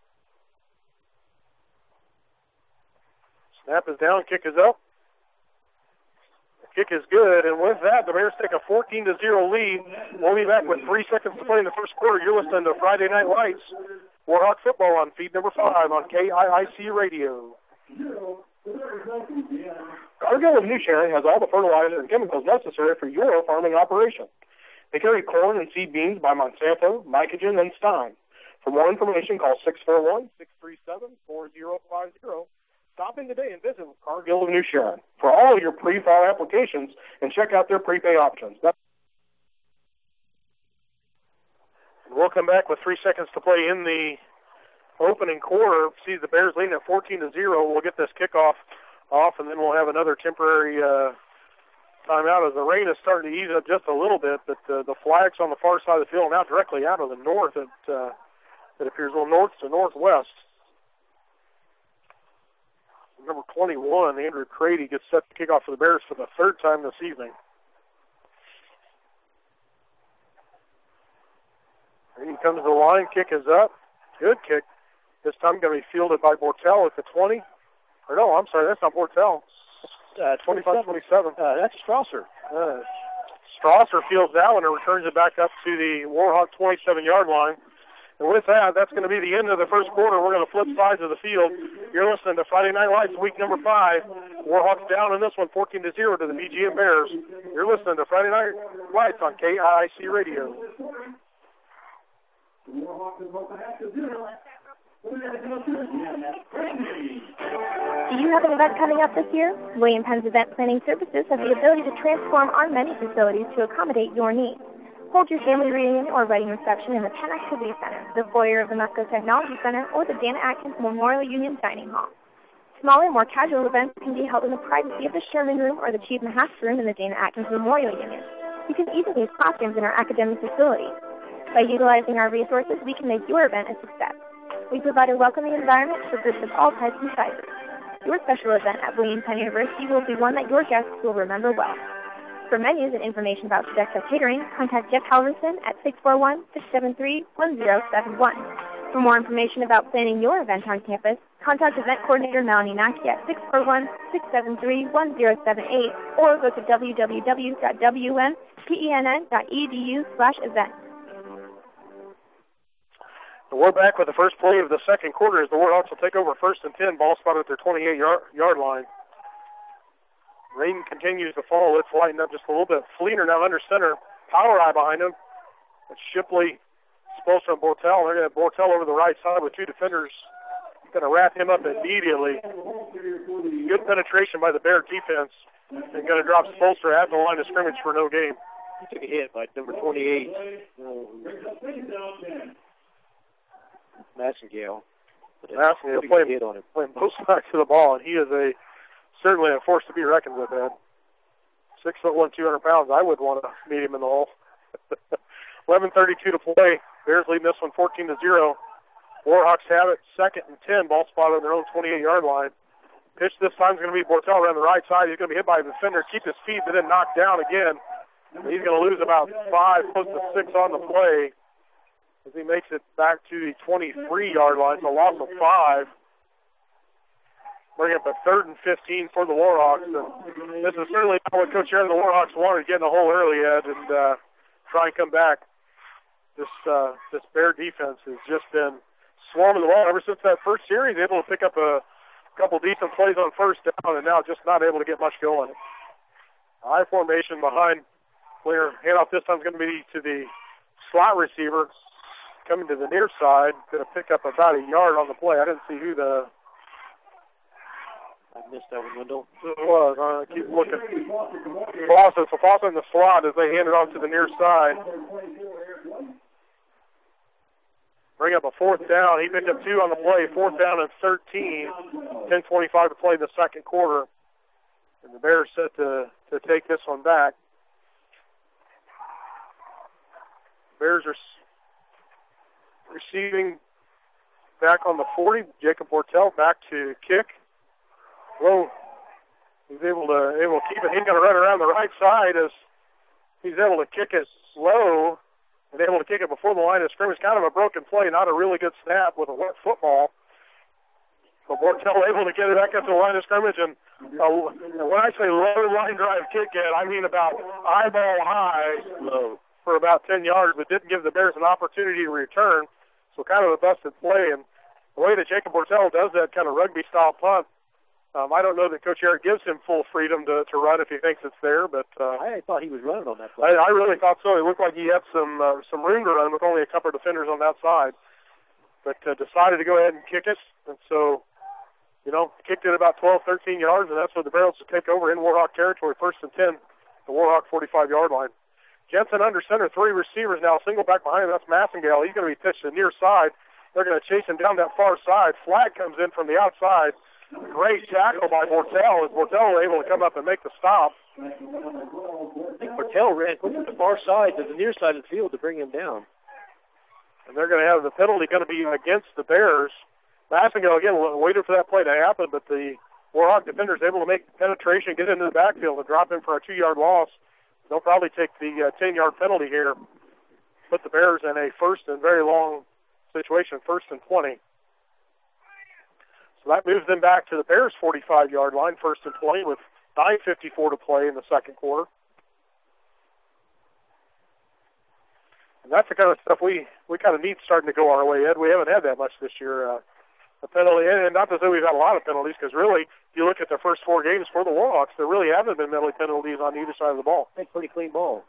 Snap is down, kick is up. The kick is good, and with that, the Bears take a 14-0 lead. We'll be back with 3 seconds to play in the first quarter. You're listening to Friday Night Lights, Warhawk football on feed number 5 on KIIC Radio. Cargill of New Sharon has all the fertilizer and chemicals necessary for your farming operation. They carry corn and seed beans by Monsanto, Mycogen, and Stein. For more information, call 641-637-4050. Stop in today and visit Cargill of New Sharon for all of your pre-fall applications and check out their prepay options. We'll come back with 3 seconds to play in the opening quarter sees the Bears leading at 14-0. We'll get this kickoff off, and then we'll have another temporary timeout as the rain is starting to ease up just a little bit, but the flags on the far side of the field are now directly out of the north. It appears a little north to northwest. Number 21, Andrew Crady, gets set to kick off for the Bears for the third time this evening. Here he comes to the line. Kick is up. Good kick. This time going to be fielded by Bortel at the 20. Or no, I'm sorry, that's not Bortel. 25-27. That's Strasser. Strasser fields that one and returns it back up to the Warhawk 27-yard line. And with that, that's going to be the end of the first quarter. We're going to flip sides of the field. You're listening to Friday Night Lights, week number 5. Warhawks down in this one, 14-0 to the BGM Bears. You're listening to Friday Night Lights on KIC Radio. Do you have an event coming up this year? William Penn's Event Planning Services has the ability to transform our many facilities to accommodate your needs. Hold your family reunion or wedding reception in the Penn Activity Center, the foyer of the Musco Technology Center, or the Dana Atkins Memorial Union Dining Hall. Smaller, more casual events can be held in the privacy of the Sherman Room or the Chief Mahat's Room in the Dana Atkins Memorial Union. You can even use classrooms in our academic facilities. By utilizing our resources, we can make your event a success. We provide a welcoming environment for groups of all types and sizes. Your special event at William Penn University will be one that your guests will remember well. For menus and information about Sodexo Catering, contact Jeff Halverson at 641-673-1071. For more information about planning your event on campus, contact Event Coordinator Melanie Mackey at 641-673-1078 or go to www.wmpenn.edu/event. We're back with the first play of the second quarter as the Warhawks will take over 1st and 10, ball spot at their 28-yard line. Rain continues to fall. It's lightened up just a little bit. Fleener now under center. Power eye behind him. It's Shipley, Spolstra, and Bortel. They're going to have Bortel over the right side with two defenders. Going to wrap him up immediately. Good penetration by the Bear defense. And going to drop Spolstra at the line of scrimmage for no gain. He took a hit by number 28. Massengale. Massengale playing both sides of the ball, and he is certainly a force to be reckoned with, Ed. 6'1", 200 pounds. I would want to meet him in the hole. 11:32 to play. Bears leading this one 14-0. Warhawks have it. 2nd and 10. Ball spot on their own 28-yard line. Pitch this time is going to be Bortel around the right side. He's going to be hit by a defender, keep his feet, but then knocked down again. He's going to lose about 5, close to 6 on the play as he makes it back to the 23-yard line. So loss of 5. Bring up a 3rd and 15 for the Warhawks. And this is certainly not what Coach Aaron and the Warhawks wanted, to get in the hole early, Ed, and try and come back. This Bear defense has just been swarming the ball ever since that first series, able to pick up a couple decent plays on first down, and now just not able to get much going. High formation behind Fleener. Handoff this time is going to be to the slot receiver coming to the near side. Going to pick up about a yard on the play. I didn't see who I missed that one, Wendell. It was. I keep looking. Fawcett. So Fawcett in the slot as they hand it off to the near side. Bring up a 4th down. He picked up 2 on the play. 4th down and 13. 10:25 to play in the second quarter. And the Bears set to take this one back. Bears are receiving back on the 40. Jacob Bortel back to kick. Well, he's able to keep it. He's going to run around the right side as he's able to kick it low and able to kick it before the line of scrimmage. Kind of a broken play, not a really good snap with a wet football. But Bortel able to get it back up to the line of scrimmage. And when I say low line drive kick it, I mean about eyeball high low for about 10 yards, but didn't give the Bears an opportunity to return. So kind of a busted play. And the way that Jacob Bortel does that kind of rugby-style punt, I don't know that Coach Eric gives him full freedom to run if he thinks it's there, but I thought he was running on that play. I really thought so. It looked like he had some room to run with only a couple of defenders on that side, but decided to go ahead and kick it. And so, kicked it about 12, 13 yards, and that's where the Bears will take over in Warhawk territory. 1st and 10, the Warhawk 45-yard line. Jensen under center, 3 receivers now, single back behind him. That's Massengale. He's going to be pitched to the near side. They're going to chase him down that far side. Flag comes in from the outside. Great tackle by Bortel. As Bortel able to come up and make the stop. I think Bortel ran from the far side to the near side of the field to bring him down. And they're going to have the penalty going to be against the Bears. Massengale, again, waited for that play to happen, but the Warhawk defenders able to make penetration, get into the backfield, and drop him for a 2-yard loss. They'll probably take the 10-yard penalty here. Put the Bears in a first and very long situation, 1st and 20. So that moves them back to the Bears' 45-yard line, 1st and 20, with 9:54 to play in the second quarter. And that's the kind of stuff we kind of need starting to go our way, Ed. We haven't had that much this year. A penalty, and not to say we've had a lot of penalties, because really, if you look at the first 4 games for the Warhawks, there really haven't been many penalties on either side of the ball. It's a pretty clean ball.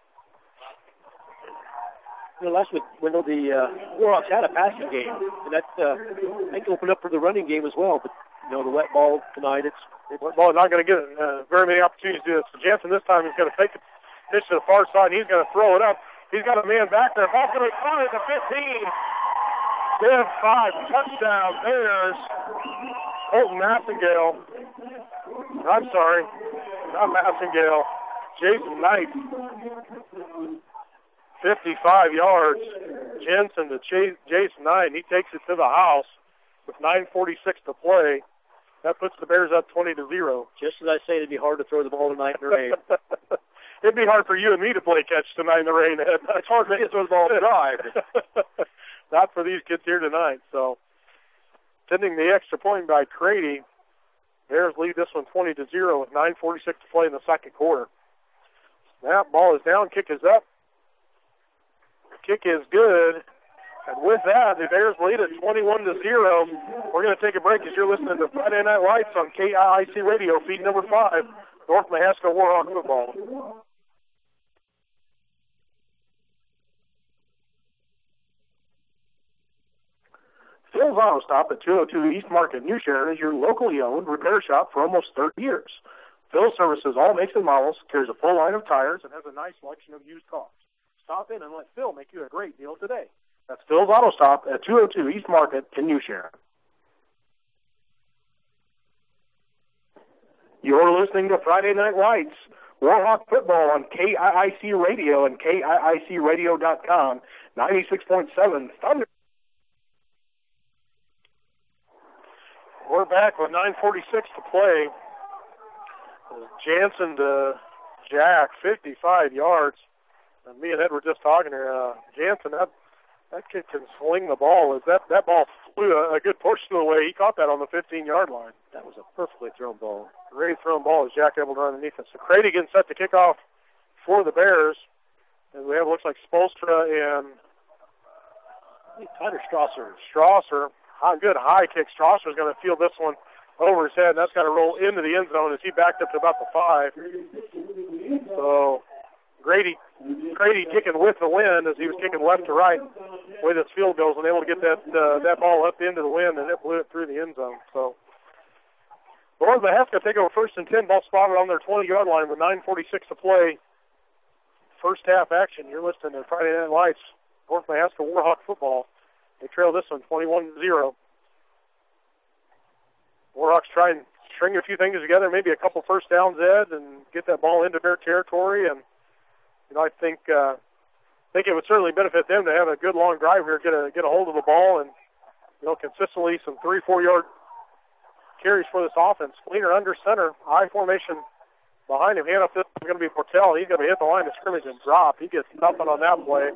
You know, last week, Wendell, the Warhawks had a passing game, and that I think opened up for the running game as well. But you know, the wet ball tonight, it's wet ball not going to get very many opportunities to do this. So Jansen this time is going to take it, pitch to the far side. He's going to throw it up. He's got a man back there. Ball's going to be caught at the 15. Give 5 touchdown Bears. Colton Massengale. I'm sorry, not Massengale. Jason Knight. 55 yards. Jensen to Jason Knight. He takes it to the house with 9:46 to play. That puts the Bears up 20-0. Just as I say, it'd be hard to throw the ball tonight in the rain. It'd be hard for you and me to play catch tonight in the rain. It's hard to throw the ball dry. Not for these kids here tonight. So, sending the extra point by Crady. Bears lead this one 20-0 with 9:46 to play in the second quarter. Snap, ball is down, kick is up. Kick is good. And with that, the Bears lead at 21-0. We're going to take a break as you're listening to Friday Night Lights on KIIC Radio, feed number 5, North Mahaska Warhawk football. Phil's Auto Stop at 202 East Market, New Sharon is your locally owned repair shop for almost 30 years. Phil services all makes and models, carries a full line of tires, and has a nice selection of used cars. Stop in and let Phil make you a great deal today. That's Phil's Auto Stop at 202 East Market in New Sharon. You're listening to Friday Night Lights, Warhawk football on KIIC Radio and KIICradio.com, 96.7 Thunder. We're back with 9:46 to play. Jansen to Jack, 55 yards. And me and Ed were just talking here. Jansen, that kid can sling the ball. That ball flew a good portion of the way. He caught that on the 15-yard line. That was a perfectly thrown ball. Great thrown ball as Jack able to run underneath it. So Crady getting set to kick off for the Bears. And we have, looks like Spolstra and Tyler Strasser. Strasser. Good high kick. Strasser's going to field this one over his head, and that's got to roll into the end zone as he backed up to about the 5. So Crady kicking with the wind as he was kicking left to right. The way this field goes, and able to get that ball up into the wind, and it blew it through the end zone. So North Mahaska take over 1st and 10, ball spotted on their 20-yard line with 9:46 to play. First half action. You're listening to Friday Night Lights, North Mahaska Warhawk football. They trail this one 21-0. Warhawks try and string a few things together, maybe a couple first downs, Ed, and get that ball into their territory. And I think it would certainly benefit them to have a good long drive here, get a hold of the ball, and consistently some 3-4 yard carries for this offense. Fleener under center, high formation behind him. Hand off, this is going to be Portell. He's going to hit the line of scrimmage and drop. He gets nothing on that play.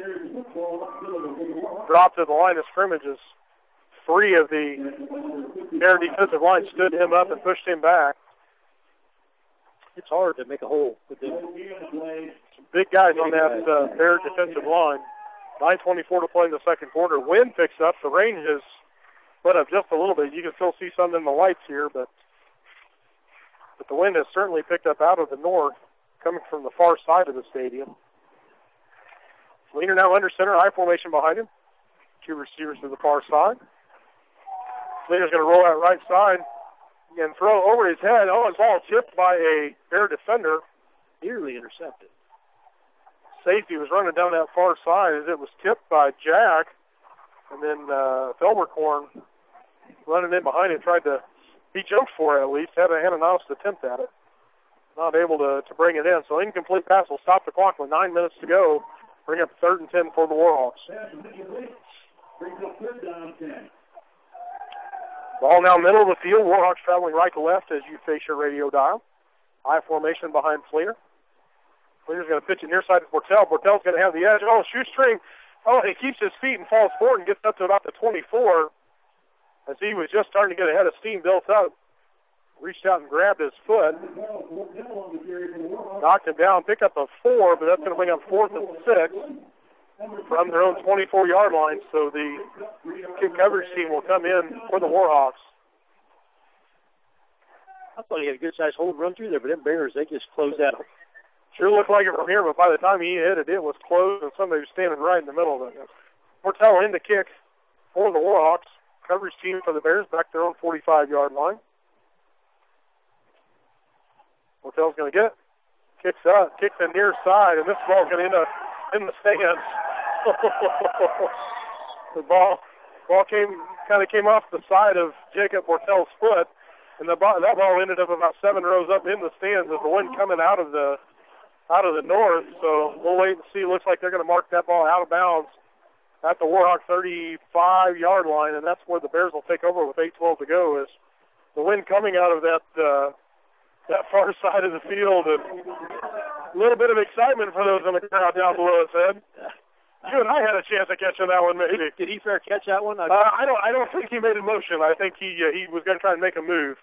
Dropped to the line of scrimmage as 3 of the Bear defensive line stood him up and pushed him back. It's hard to make a hole with them. Big guys on that Bear defensive line. 9:24 to play in the second quarter. Wind picks up. The rain has let up just a little bit. You can still see some in the lights here, but the wind has certainly picked up out of the north, coming from the far side of the stadium. Fleener now under center, high formation behind him. 2 receivers to the far side. Fleener's going to roll out right side and throw over his head. Oh, his ball tipped by a Bear defender. Nearly intercepted. Safety was running down that far side as it was tipped by Jack. And then Felberkorn running in behind him tried to, he jumped for it at least, had an honest attempt at it. Not able to bring it in. So incomplete pass will stop the clock with 9 minutes to go. Bring up 3rd and 10 for the Warhawks. Ball now middle of the field. Warhawks traveling right to left as you face your radio dial. I formation behind Fleer. Fleer's going to pitch it near side to Bortel. Bortel's going to have the edge. Oh, shoestring. Oh, he keeps his feet and falls forward and gets up to about the 24 as he was just starting to get ahead of steam built up. Reached out and grabbed his foot. Knocked him down. Picked up a 4, but that's going to bring up 4th and 6 from their own 24-yard line. So the kick coverage team will come in for the Warhawks. I thought he had a good-sized hold run through there, but them Bears, they just closed out. Sure looked like it from here, but by the time he hit it, it was closed, and somebody was standing right in the middle of it. Bortel in the kick for the Warhawks. Coverage team for the Bears back their own 45-yard line. Bortel's going to get it. Kicks up, kicks the near side, and this ball's going to end up in the stands. The ball came off the side of Jacob Bortel's foot, and that ball ended up about 7 rows up in the stands with the wind coming out of the north. So we'll wait and see. Looks like they're going to mark that ball out of bounds at the Warhawk 35-yard line, and that's where the Bears will take over with 8:12 to go. Is the wind coming out of that far side of the field, and a little bit of excitement for those in the crowd down below us, Ed. You and I had a chance of catching that one, maybe. Did he fair catch that one? I don't think he made a motion. I think he was going to try and make a move.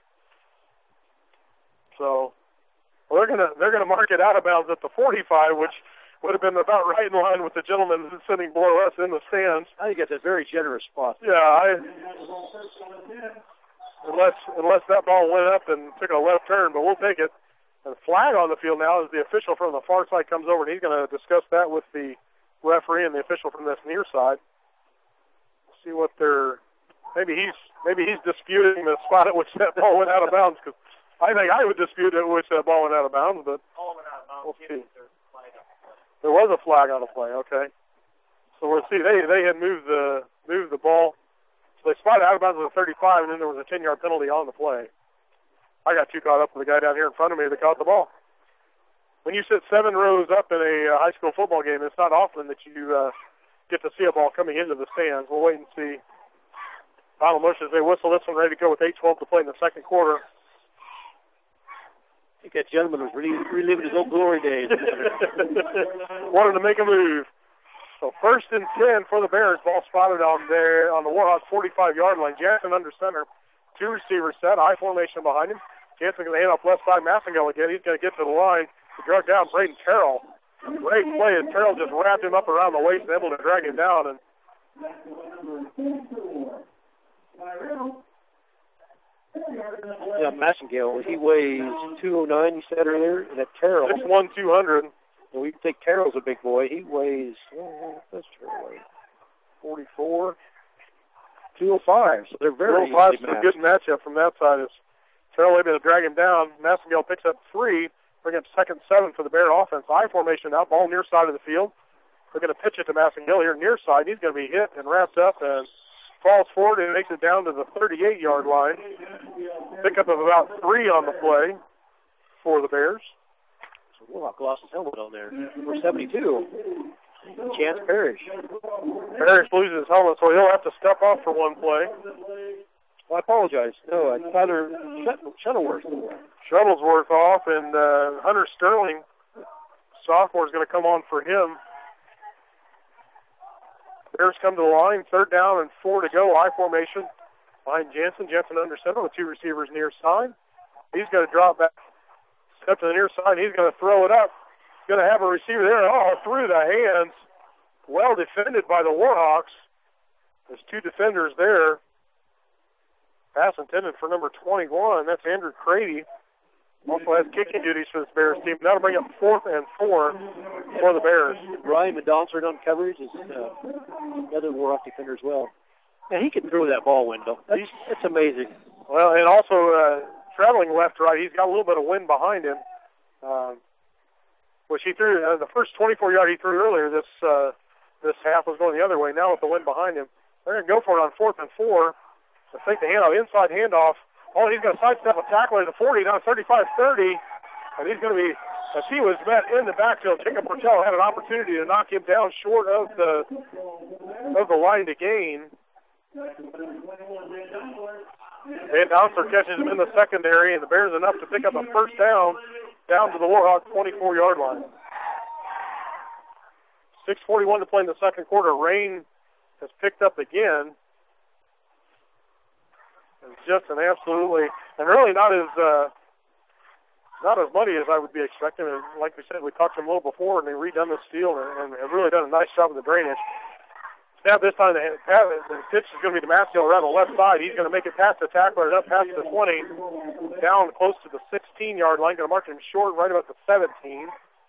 So they're gonna mark it out of bounds at the 45, which would have been about right in line with the gentleman sitting below us in the stands. I think it's a very generous spot. Yeah, unless that ball went up and took a left turn, but we'll take it. And flag on the field now as the official from the far side comes over, and he's going to discuss that with the referee and the official from this near side. See what they're maybe he's disputing the spot at which that ball went out of bounds, because I think I would dispute at which that ball went out of bounds, but we'll see. There was a flag on the play, okay. So we'll see. They had moved the ball. So they spotted out of bounds at the 35, and then there was a 10-yard penalty on the play. I got too caught up with the guy down here in front of me that caught the ball. When you sit 7 rows up in a high school football game, it's not often that you get to see a ball coming into the stands. We'll wait and see. Final motion as they whistle this one, ready to go with 8:12 to play in the second quarter. I think that gentleman was reliving his old glory days. Wanted to make a move. So 1st and 10 for the Bears. Ball spotted on the Warhawks 45-yard line. Jansen under center. 2 receivers set. I formation behind him. Jansen going to hand off left side. Massengale again. He's going to get to the line. He drug down Braden Terrell. Great play, and Terrell just wrapped him up around the waist and able to drag him down. And yeah, Massengale, he weighs 209, you said earlier, and that Terrell. 6'1", 200. And we think Terrell's a big boy. He weighs, that's Terrell, 44. 205, so they're very 205, so a good matchup from that side. Is Terrell able to drag him down. Massengale picks up 3, bring up 2nd and 7 for the Bear offense. I formation now, ball near side of the field. They're going to pitch it to Massengale here near side. He's going to be hit and wrapped up and falls forward and makes it down to the 38-yard line. Pickup of about 3 on the play for the Bears. So Warhawk lost his helmet on there. Number 72, Chance Parrish. Parrish loses his helmet, so he'll have to step off for one play. Well, I apologize. No, Tyler Shuttleworth. Shuttlesworth off, and Hunter Sterling, sophomore, is going to come on for him. Bears come to the line, 3rd down and 4 to go. I formation behind Jansen. Jansen under center with 2 receivers near side. He's going to drop back, step to the near side. He's going to throw it up. Going to have a receiver there. Oh, through the hands. Well defended by the Warhawks. There's 2 defenders there. Pass intended for number 21. That's Andrew Crady. Also has kicking duties for this Bears team. That'll bring up 4th and 4 for the Bears. Ryan Madonsard on coverage is another Warhawk defender as well. Yeah, he can throw that ball window. That's amazing. Well, and also traveling left to right, he's got a little bit of wind behind him, which he threw. The first 24-yard he threw earlier this half was going the other way. Now with the wind behind him, They're going to go for it on 4th and 4. To take the handoff, inside handoff. Oh, he's going to sidestep a tackler at the 40, down 35-30. And he's going to be, as he was met in the backfield, Jacob Portel had an opportunity to knock him down short of the line to gain. Van Dounser catches him in the secondary, and the Bears enough to pick up a first down to the Warhawks 24-yard line. 6:41 to play in the second quarter. Rain has picked up again. It's just an absolutely, and really not as muddy as I would be expecting. And like we said, we talked to them a little before, and they redone this field and have really done a nice job of the drainage. Now this time the pitch is going to be to Maskell around the left side. He's going to make it past the tackler and up past the 20, down close to the 16-yard line. Going to mark him short right about the 17.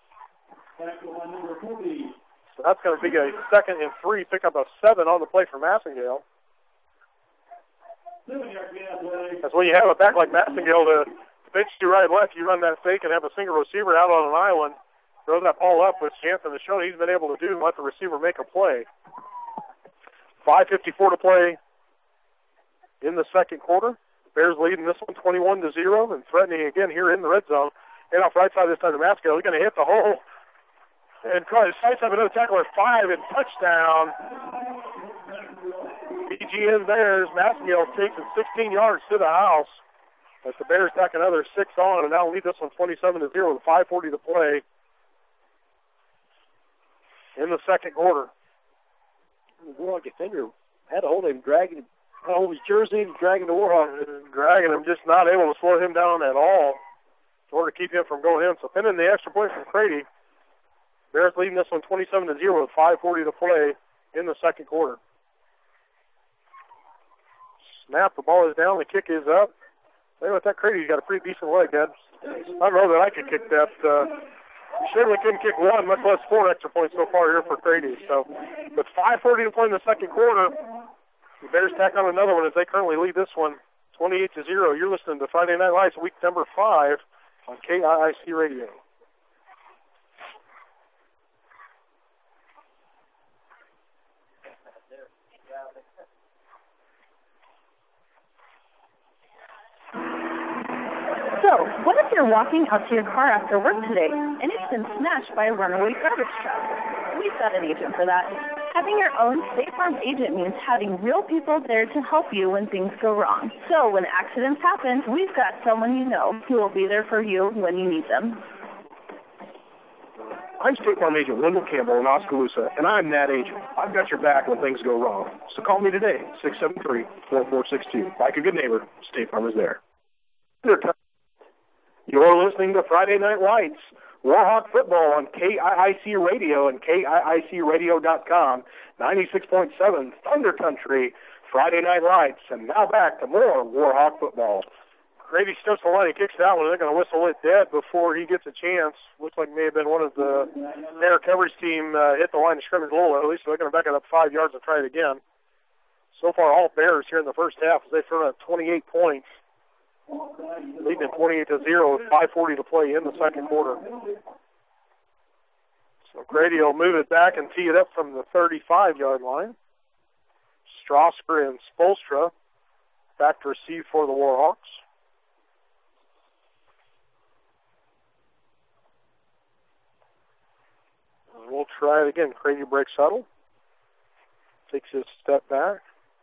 So that's going to be a 2nd and 3, pick up a 7 on the play for Massengale. That's when you have a back like Massengale to pitch to right and left. You run that fake and have a single receiver out on an island. Throw that ball up, which Jansen has shown he's been able to do and let the receiver make a play. 5:54 to play in the second quarter. Bears leading this one 21-0 and threatening again here in the red zone. And off right side this time to Maskell. He's going to hit the hole and try to sidestep another tackle at 5 and touchdown. BGN Bears. Maskell takes it 16 yards to the house as the Bears tack another 6 on and now lead this one 27-0 with 5:40 to play in the second quarter. The Warhawk defender had a hold of him, dragging him, hold his jersey and dragging the Warhawk. Dragging him, just not able to slow him down at all in order to keep him from going in. So pinning the extra point from Crady. Bears leading this one 27-0 with 5:40 to play in the second quarter. Snap, the ball is down, the kick is up. Hey, with that Crady's got a pretty decent leg, Dad. I don't know that I could kick that. Certainly couldn't kick 1, much less 4 extra points so far here for Crady. So with 5:40 to play in the second quarter, the Bears tack on another one as they currently lead this one 28-0. You're listening to Friday Night Lights, week number 5 on KIIC Radio. So, what if you're walking out to your car after work today and it's been smashed by a runaway garbage truck? We've got an agent for that. Having your own State Farm agent means having real people there to help you when things go wrong. So when accidents happen, we've got someone you know who will be there for you when you need them. I'm State Farm agent Wendell Campbell in Oskaloosa, and I'm that agent. I've got your back when things go wrong. So call me today, 673-4462. Like a good neighbor, State Farm is there. You're listening to Friday Night Lights, Warhawk football on KIIC Radio and KIICradio.com, 96.7 Thunder Country, Friday Night Lights. And now back to more Warhawk football. Crady steps the line. He kicks that one. They're going to whistle it dead before he gets a chance. Looks like it may have been one of the their coverage team hit the line of scrimmage a little early, so they're going to back it up 5 yards and try it again. So far, all Bears here in the first half as they throw up 28 points. Leading 28-0 with 5:40 to play in the second quarter. So Crady will move it back and tee it up from the 35-yard line. Strasser and Spolstra back to receive for the Warhawks. And we'll try it again. Crady breaks huddle. Takes his step back.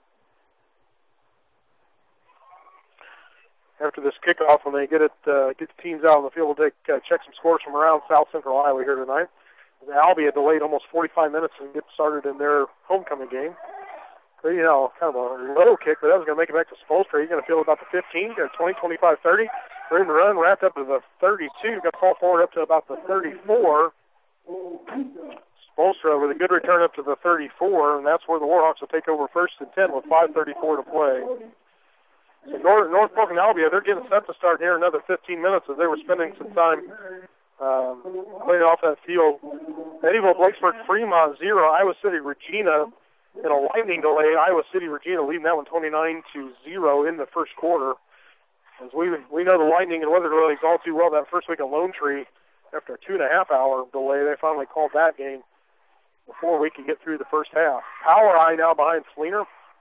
After this kickoff, when they get the teams out on the field, we'll check some scores from around South Central Iowa here tonight. The Albia delayed almost 45 minutes and get started in their homecoming game. Kind of a low kick, but that was going to make it back to Spolstra. He's going to field about the 15, got 20, 25, 30. Room to run, wrapped up to the 32, got to fall forward up to about the 34. Spolstra with a good return up to the 34, and that's where the Warhawks will take over 1st and 10 with 5:34 to play. So North Polk and Albia, they're getting set to start here in another 15 minutes as they were spending some time playing off that field. Eddyville, Blakesburg, Fremont 0, Iowa City, Regina in a lightning delay. Iowa City, Regina leading that one 29-0 in the first quarter. As we know the lightning and weather delays all too well. That first week at Lone Tree, after a 2.5-hour delay, they finally called that game before we could get through the first half. Power Eye now behind Fleener.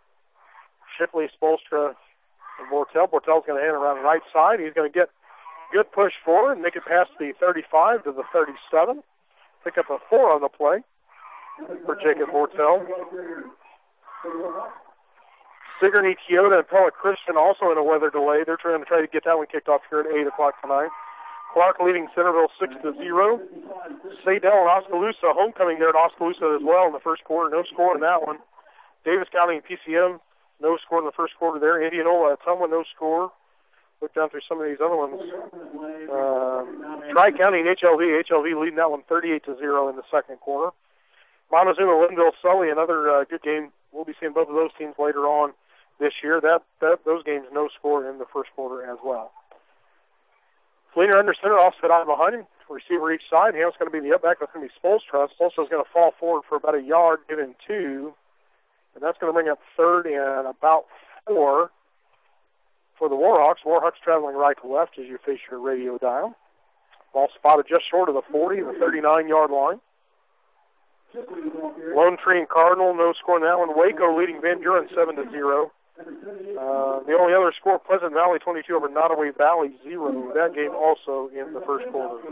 Shipley, Spolstra, and Bortel. Bortel's going to hand it around the right side. He's going to get good push forward and make it past the 35 to the 37. Pick up a 4 on the play for Jacob Bortel. Sigourney Kyoto and Pella Christian also in a weather delay. They're trying to get that one kicked off here at 8 o'clock tonight. Clark leading Centerville 6-0. Sadell and Oskaloosa homecoming there at Oskaloosa as well in the first quarter. No score in that one. Davis County and PCM, no score in the first quarter there. Indianola, Ottumwa, no score. Look down through some of these other ones. Tri-County and HLV leading that one 38-0 in the second quarter. Montezuma, Linville, Sully, another good game. We'll be seeing both of those teams later on this year. Those games no score in the first quarter as well. Fleener under center, offset out behind him. Receiver each side. Ham's going to be the up back. That's going to be Spolstra. Spolstra's going to fall forward for about a yard, get in 2. And that's going to bring up third and about 4 for the Warhawks. Warhawks traveling right to left as you face your radio dial. Ball spotted just short of the 40, the 39-yard line. Lone Tree and Cardinal, no score in that one. Waco leading Van Buren 7-0. The only other score, Pleasant Valley 22 over Nottoway Valley 0. That game also in the first quarter.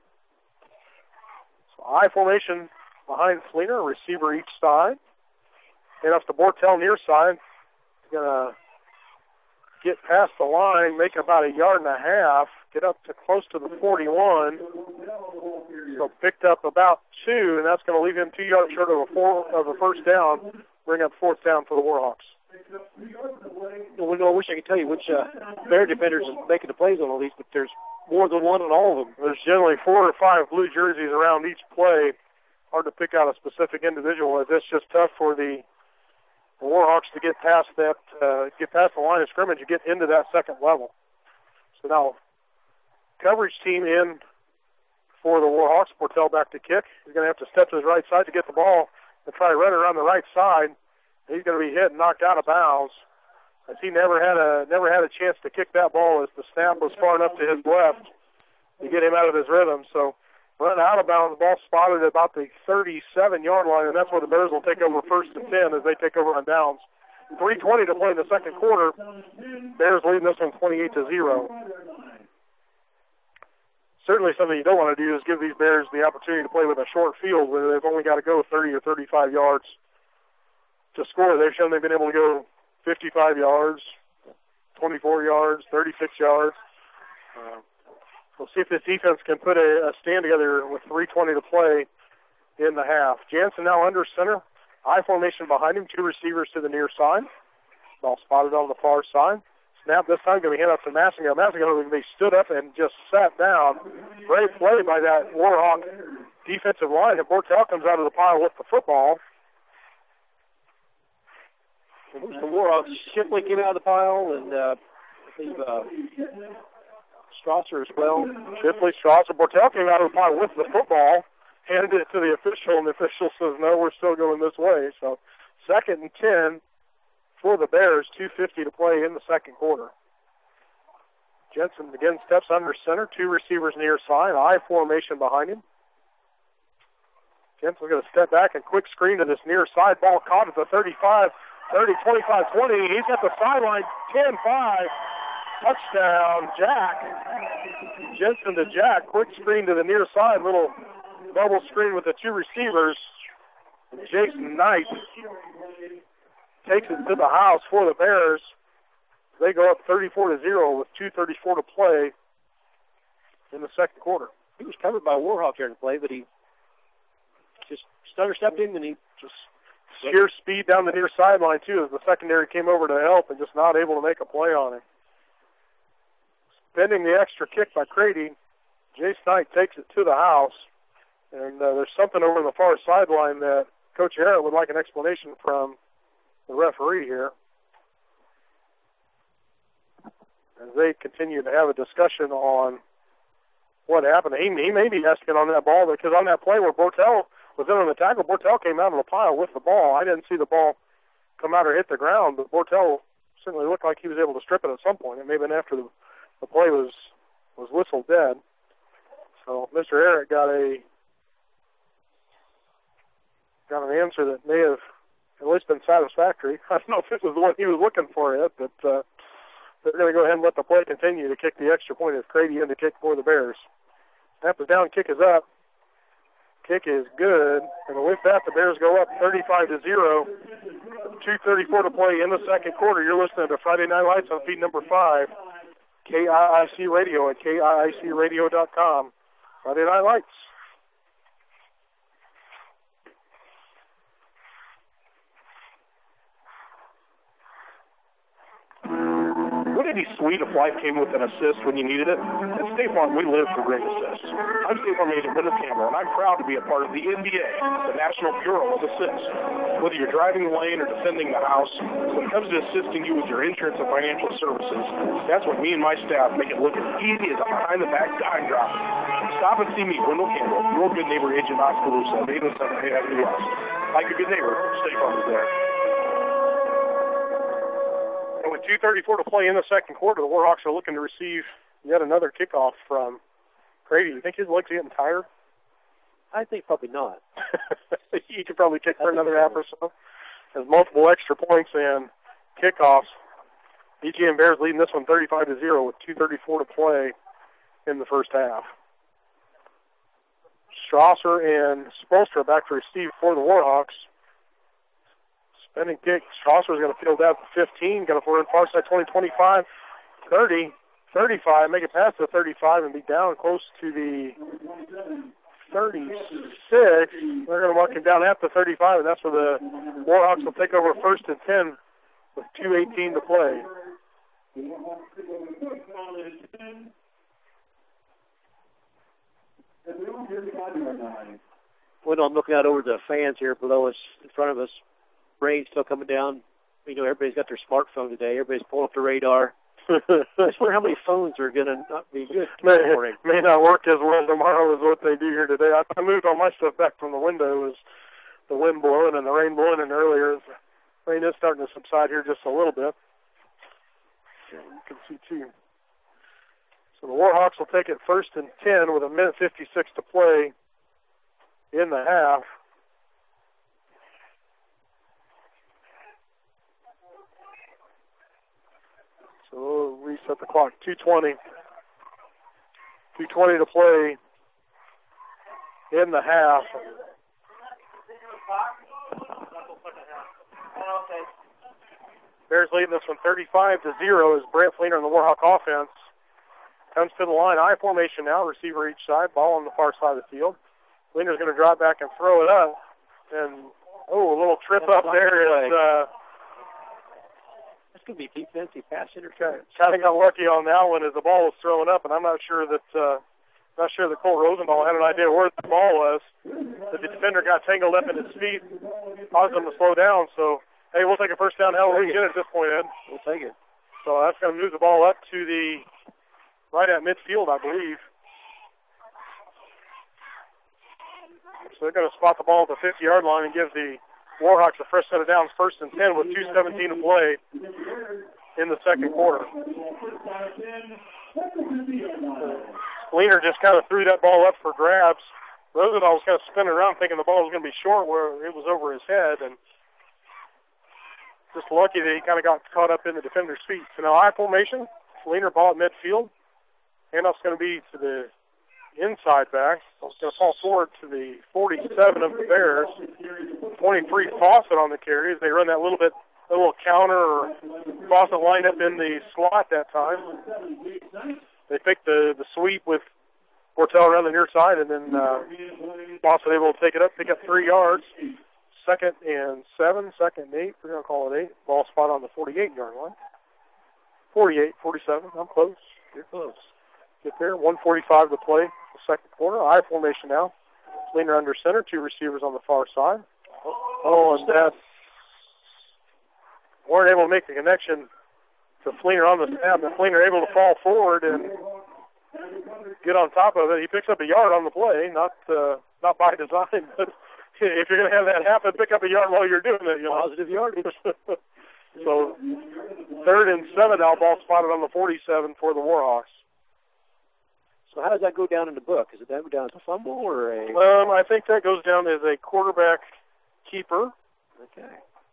So I formation behind Fleener, receiver each side. Hand off to Bortel near side. Going to get past the line, make about a yard and a half, get up to close to the 41. So picked up about 2, and that's going to leave him 2 yards short of a first down, bring up fourth down for the Warhawks. Well, I wish I could tell you which Bear defenders are making the plays on all these, but there's more than one on all of them. There's generally 4 or 5 blue jerseys around each play. Hard to pick out a specific individual. It's just tough for the Warhawks to get past that, get past the line of scrimmage and get into that second level. So now, coverage team in for the Warhawks. Bortel back to kick. He's going to have to step to his right side to get the ball and try to run it around the right side. He's going to be hit and knocked out of bounds, as he never had a chance to kick that ball as the snap was far enough to his left to get him out of his rhythm. So run out of bounds, ball spotted at about the 37-yard line, and that's where the Bears will take over first and 10 as they take over on downs. 3:20 to play in the second quarter. Bears leading this one 28-0. Certainly something you don't want to do is give these Bears the opportunity to play with a short field where they've only got to go 30 or 35 yards to score. They've shown they've been able to go 55 yards, 24 yards, 36 yards. We'll see if this defense can put a stand together with 3:20 to play in the half. Jansen now under center. I formation behind him, 2 receivers to the near side. Ball spotted on the far side. Snap this time going to be handed up to Massingill. Massingill, they stood up and just sat down. Great play by that Warhawk defensive line. And Bortel comes out of the pile with the football. The Warhawks, Shipley came out of the pile, and I believe Strasser as well. Shipley, Strasser, Bortel came out of the pile with the football, handed it to the official, and the official says, no, we're still going this way. So 2nd and 10 for the Bears, 2:50 to play in the second quarter. Jensen again steps under center, 2 receivers near side, I formation behind him. Jensen's going to step back and quick screen to this near side. Ball caught at the 35, 30, 25, 20. He's at the sideline, 10-5. Touchdown, Jack. Jensen to Jack. Quick screen to the near side. Little bubble screen with the 2 receivers. And Jason Knight takes it to the house for the Bears. They go up 34-0 with 2:34 to play in the second quarter. He was covered by Warhawk here in the play, but he just stutter-stepped him, and he just... Sheer speed down the near sideline, too, as the secondary came over to help and just not able to make a play on him. Spending the extra kick by Crady, Jace Knight takes it to the house. And there's something over on the far sideline that Coach Harrett would like an explanation from the referee here, as they continue to have a discussion on what happened. He may be asking on that ball, because on that play where Bortel was in on the tackle, Bortel came out of the pile with the ball. I didn't see the ball come out or hit the ground, but Bortel certainly looked like he was able to strip it at some point. It may have been after the play was whistled dead. So Mr. Harrett got an answer that may have at least been satisfactory. I don't know if this was the one he was looking for yet, but they're going to go ahead and let the play continue to kick the extra point as Grady in to kick for the Bears. Snap is down, kick is up. Kick is good, and with that, the Bears go up 35-0. 2:34 to play in the second quarter. You're listening to Friday Night Lights on feed number 5, KIIC Radio at KIICradio.com. Friday Night Lights. Wouldn't it be sweet if life came with an assist when you needed it? At State Farm, we live for great assists. I'm State Farm agent Dennis Campbell, and I'm proud to be a part of the NBA, the National Bureau of Assists. Whether you're driving the lane or defending the house, when it comes to assisting you with your insurance and financial services, that's what me and my staff make it look as easy as a behind-the-back dime drop. Stop and see me, Wendell Campbell, your good neighbor agent in Oskaloosa, 807 Avenue West. Like a good neighbor, State Farm is there. And with 2:34 to play in the second quarter, the Warhawks are looking to receive yet another kickoff from Grady. You think his legs are getting tired? I think probably not. He could probably kick for another half or so. There's multiple extra points and kickoffs. BGM Bears leading this one 35-0 with 2:34 to play in the first half. Strasser and Spolstra back to receive for the Warhawks. Spinning kick. Strasser is going to field out to 15. Going to run far side 20, 25, 30, 35. Make it past the 35 and be down close to the 36. They're going to mark him down at the 35, and that's where the Warhawks will take over 1st and 10 with 2:18 to play. Well, I'm looking out over the fans here below us, in front of us. Rain still coming down. You know, everybody's got their smartphone today. Everybody's pulling up the radar. I just wonder how many phones are going to not be good tomorrow morning. May not work as well tomorrow as what they do here today. I moved all my stuff back from the window as the wind blowing and the rain blowing in earlier. The rain is starting to subside here just a little bit. You can see, too. So the Warhawks will take it 1st and 10 with 1:56 to play in the half. So we'll reset the clock. 2:20. 2:20 to play in the half. Bears leading this one 35-0 as Brent Fleener and the Warhawk offense comes to the line. I formation now. Receiver each side. Ball on the far side of the field. Fleener's going to drive back and throw it up. And, a little trip up there. That's going to be defensive pass interference. Kind of got lucky on that one as the ball was thrown up, and I'm not sure that Cole Rosendahl had an idea where the ball was. The defender got tangled up in his feet, caused him to slow down. So, hey, we'll take a first down. How will we get it at this point, Ed? We'll take it. So that's going to move the ball up to the right at midfield, I believe. So they're going to spot the ball at the 50-yard line and give the Warhawks a fresh set of downs, 1st and 10 with 2:17 to play in the second quarter. Fleener just kind of threw that ball up for grabs. Rosendahl was kind of spinning around thinking the ball was going to be short where it was over his head, and just lucky that he kind of got caught up in the defender's feet. So now I formation, Fleener ball at midfield. Handoff's going to be to the inside back. So it's going to fall forward to the 47 of the Bears. 23 Fawcett on the carry as they run that little counter or Fawcett line up in the slot that time. They pick the sweep with Portell around the near side, and then Fawcett able to take it up, pick up 3 yards. 2nd and 7, 2nd and 8. We're going to call it 8. Ball spot on the 48-yard line. 48, 47. I'm close. You're close. Get there. 1:45 to play the second quarter. I formation now. Fleener under center. 2 receivers on the far side. And that's weren't able to make the connection to Fleener on the snap, and Fleener able to fall forward and get on top of it. He picks up a yard on the play, not by design, but if you're going to have that happen, pick up a yard while you're doing it. Positive yardage. So 3rd and 7 now, ball spotted on the 47 for the Warhawks. So how does that go down in the book? Is it that go down as a fumble or a... I think that goes down as a quarterback keeper. Okay.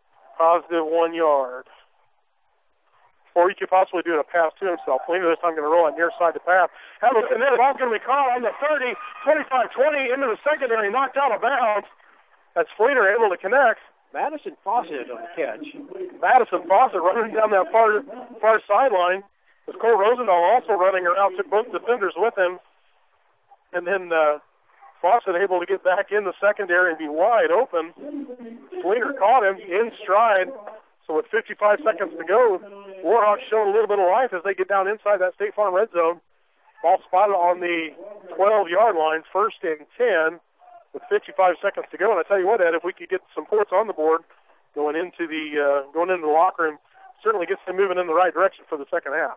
positive 1 yard. Or he could possibly do a pass to himself. Fleener this time going to roll it near side to pass. And then the ball's going to be caught on the 30, 25-20 into the secondary, knocked out of bounds. That's Fleener able to connect. Madison Fawcett on the catch. Madison Fawcett running down that far sideline. With Cole Rosendahl also running around, took both defenders with him. And then Fawcett able to get back in the secondary and be wide open. Fleener caught him in stride. So with 55 seconds to go, Warhawks showing a little bit of life as they get down inside that State Farm red zone. Ball spotted on the 12-yard line, 1st and 10 with 55 seconds to go. And I tell you what, Ed, if we could get some points on the board going into the locker room, certainly gets them moving in the right direction for the second half.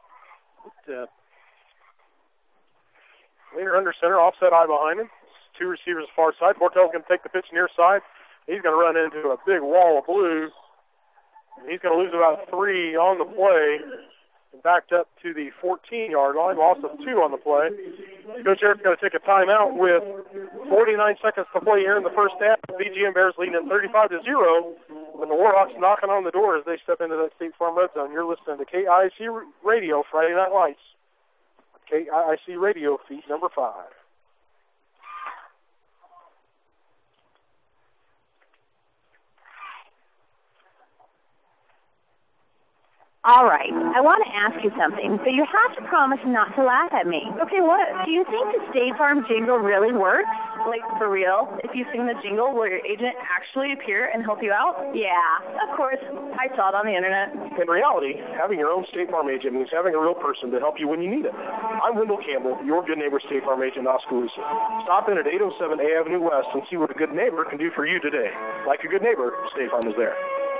Fleener under center, offset eye behind him. 2 receivers far side. Bortell's going to take the pitch near side. He's going to run into a big wall of blue. He's going to lose about 3 on the play. Backed up to the 14-yard line. Loss of 2 on the play. Coach Eric's going to take a timeout with 49 seconds to play here in the first half. BGM Bears leading at 35-0. When the Warhawks knocking on the door as they step into that State Farm red zone. You're listening to KIC Radio Friday Night Lights. KIC Radio feed number 5. All right, I want to ask you something, but you have to promise not to laugh at me. Okay, what? Do you think the State Farm jingle really works? Like, for real? If you sing the jingle, will your agent actually appear and help you out? Yeah, of course. I saw it on the internet. In reality, having your own State Farm agent means having a real person to help you when you need it. I'm Wendell Campbell, your good neighbor State Farm agent in Oskaloosa. Stop in at 807 A Avenue West and see what a good neighbor can do for you today. Like a good neighbor, State Farm is there.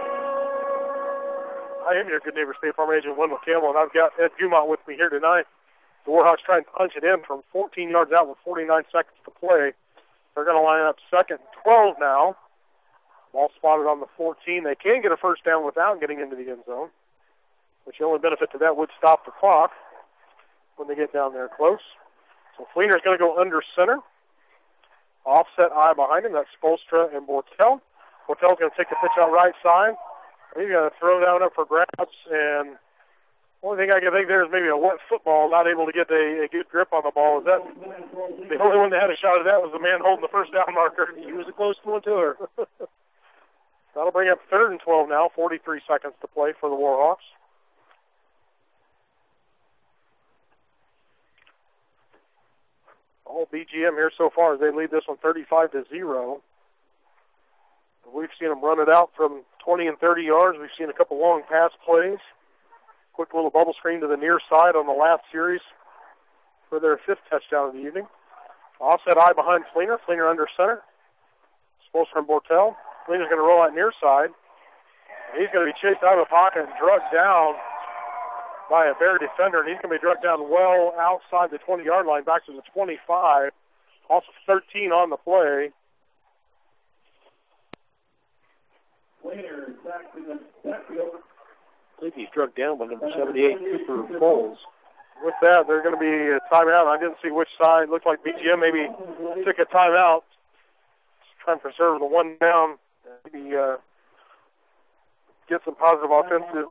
I am your good neighbor, State Farm agent Wendell Campbell, and I've got Ed Dumont with me here tonight. The Warhawks trying to punch it in from 14 yards out with 49 seconds to play. They're going to line up 2nd and 12 now. Ball spotted on the 14. They can get a first down without getting into the end zone, which the only benefit to that would stop the clock when they get down there close. So Fleener's going to go under center. Offset eye behind him. That's Spolstra and Bortell. Bortell's going to take the pitch out right side. He's going to throw down up for grabs, and the only thing I can think there is maybe a wet football, not able to get a good grip on the ball. Is that the only one that had a shot at that was the man holding the first down marker. He was the closest one to her. That'll bring up 3rd and 12 now, 43 seconds to play for the Warhawks. All BGM here so far as they lead this one 35-0. We've seen them run it out from 20 and 30 yards. We've seen a couple long pass plays. Quick little bubble screen to the near side on the last series for their 5th touchdown of the evening. Offset eye behind Fleener. Fleener under center. Spolstra from Bortell. Fleener's going to roll out near side. He's going to be chased out of the pocket and drugged down by a Bear defender, and he's going to be drugged down well outside the 20-yard line back to the 25. Also 13 on the play. I believe he's drugged down by number 78, Cooper Bowles. With that, they're going to be a timeout. I didn't see which side. Looked like BGM maybe took a timeout. Trying to preserve the one down. Maybe get some positive offensive.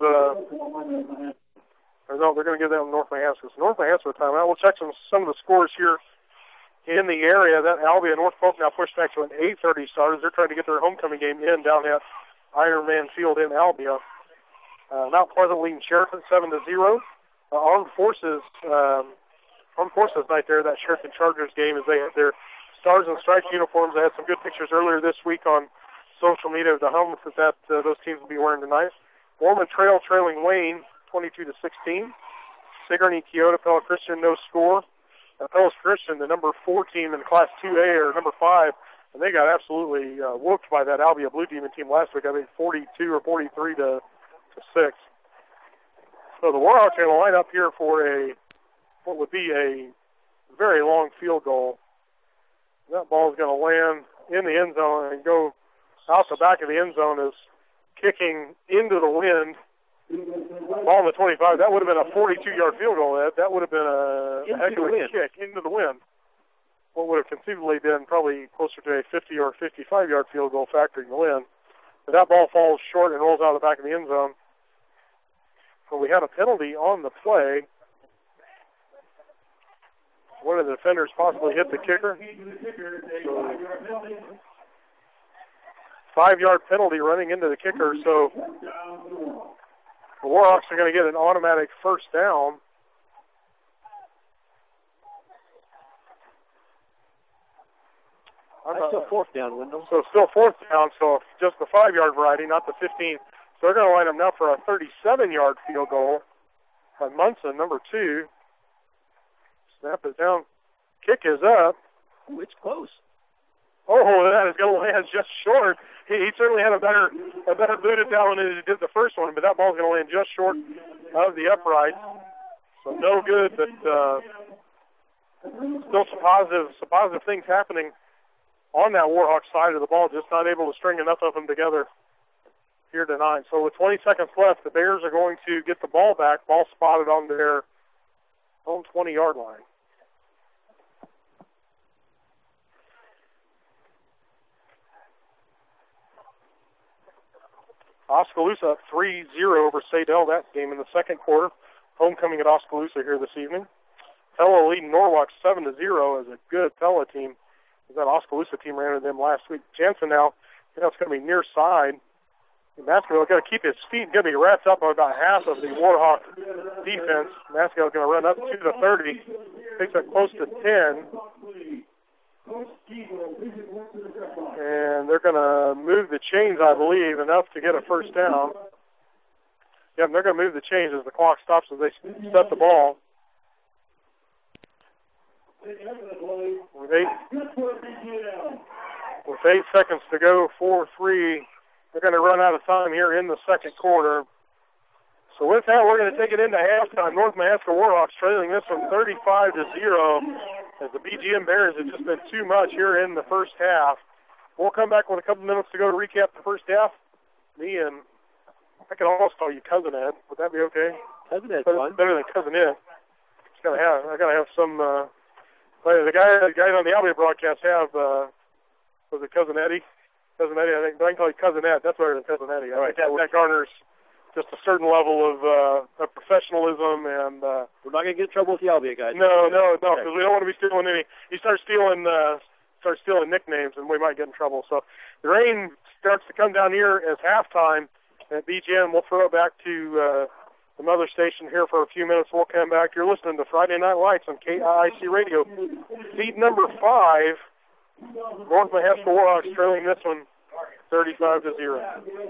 Or no, they're going to give that to North Mahaska. So North Mahaska a timeout. We'll check some of the scores here in the area. That Albia North Polk now pushed back to an 8:30 start as they're trying to get their homecoming game in down at Ironman Field in Albia. Mount Pleasant leading Sheridan 7-0. Armed Forces night there, that Sheridan Chargers game, as they had their Stars and Stripes uniforms. I had some good pictures earlier this week on social media of the helmets that those teams will be wearing tonight. Ormond Trail trailing Wayne 22-16. Sigourney Keota, Pella Christian, no score. Pella Christian, the number 4 team in Class 2A, or number 5, and they got absolutely whooped by that Albia Blue Demon team last week. I think 42 or 43 to 6. So the Warhawks are going to line up here for what would be a very long field goal. That ball is going to land in the end zone and go out the back of the end zone, is kicking into the wind. Ball in the 25. That would have been a 42-yard field goal, Ed. That would have been a heck of a kick into the wind. What would have conceivably been probably closer to a 50 or 55-yard field goal factoring the wind. But that ball falls short and rolls out of the back of the end zone. So we had a penalty on the play. One of the defenders possibly hit the kicker. So 5-yard penalty running into the kicker. So the Warhawks are going to get an automatic first down. That's still fourth down, Wendell. So still fourth down, so just the 5-yard variety, not the 15. So they're going to line up now for a 37-yard field goal by Munson, number 2. Snap is down. Kick is up. Ooh, it's close. Oh, that is going to land just short. He certainly had a better boot at that one than he did the first one, but that ball's going to land just short of the upright. So no good, but still some positive things happening on that Warhawks side of the ball, just not able to string enough of them together here tonight. So with 20 seconds left, the Bears are going to get the ball back, ball spotted on their own 20-yard line. Oskaloosa up 3-0 over Sadell, that game in the second quarter. Homecoming at Oskaloosa here this evening. Pella leading Norwalk 7-0 as a good Pella team. That Oskaloosa team ran into them last week. Jensen now, it's going to be near side. Mascadale going to keep his feet, going to be wrapped up on about half of the Warhawk defense. Mascadale going to run up to the 30, takes it close to 10. And they're going to move the chains, I believe, enough to get a first down. Yep, they're going to move the chains as the clock stops as they set the ball. With 8 seconds to go, 4-3, they're going to run out of time here in the second quarter. So with that, we're going to take it into halftime. North Mahaska Warhawks trailing this one 35-0 as the BGM Bears have just been too much here in the first half. We'll come back with a couple minutes to go to recap the first half. Me and I can almost call you Cousin Ed. Would that be okay? Cousin Ed's fine. Better than Cousin Ed. I gotta have some. The guys on the Albany broadcast have was it Cousin Eddie? Cousin Eddie, I think. But I can call you Cousin Ed. That's better than Cousin Eddie. All right. That garners just a certain level of professionalism, and we're not going to get in trouble with the Albany guys. No, because we don't want to be stealing any. You start stealing nicknames, and we might get in trouble. So the rain starts to come down here as halftime at BGM. We'll throw it back to the mother station here for a few minutes. We'll come back. You're listening to Friday Night Lights on KIIC Radio. Seed number 5, North Mahaska Warhawks trailing this one 35-0.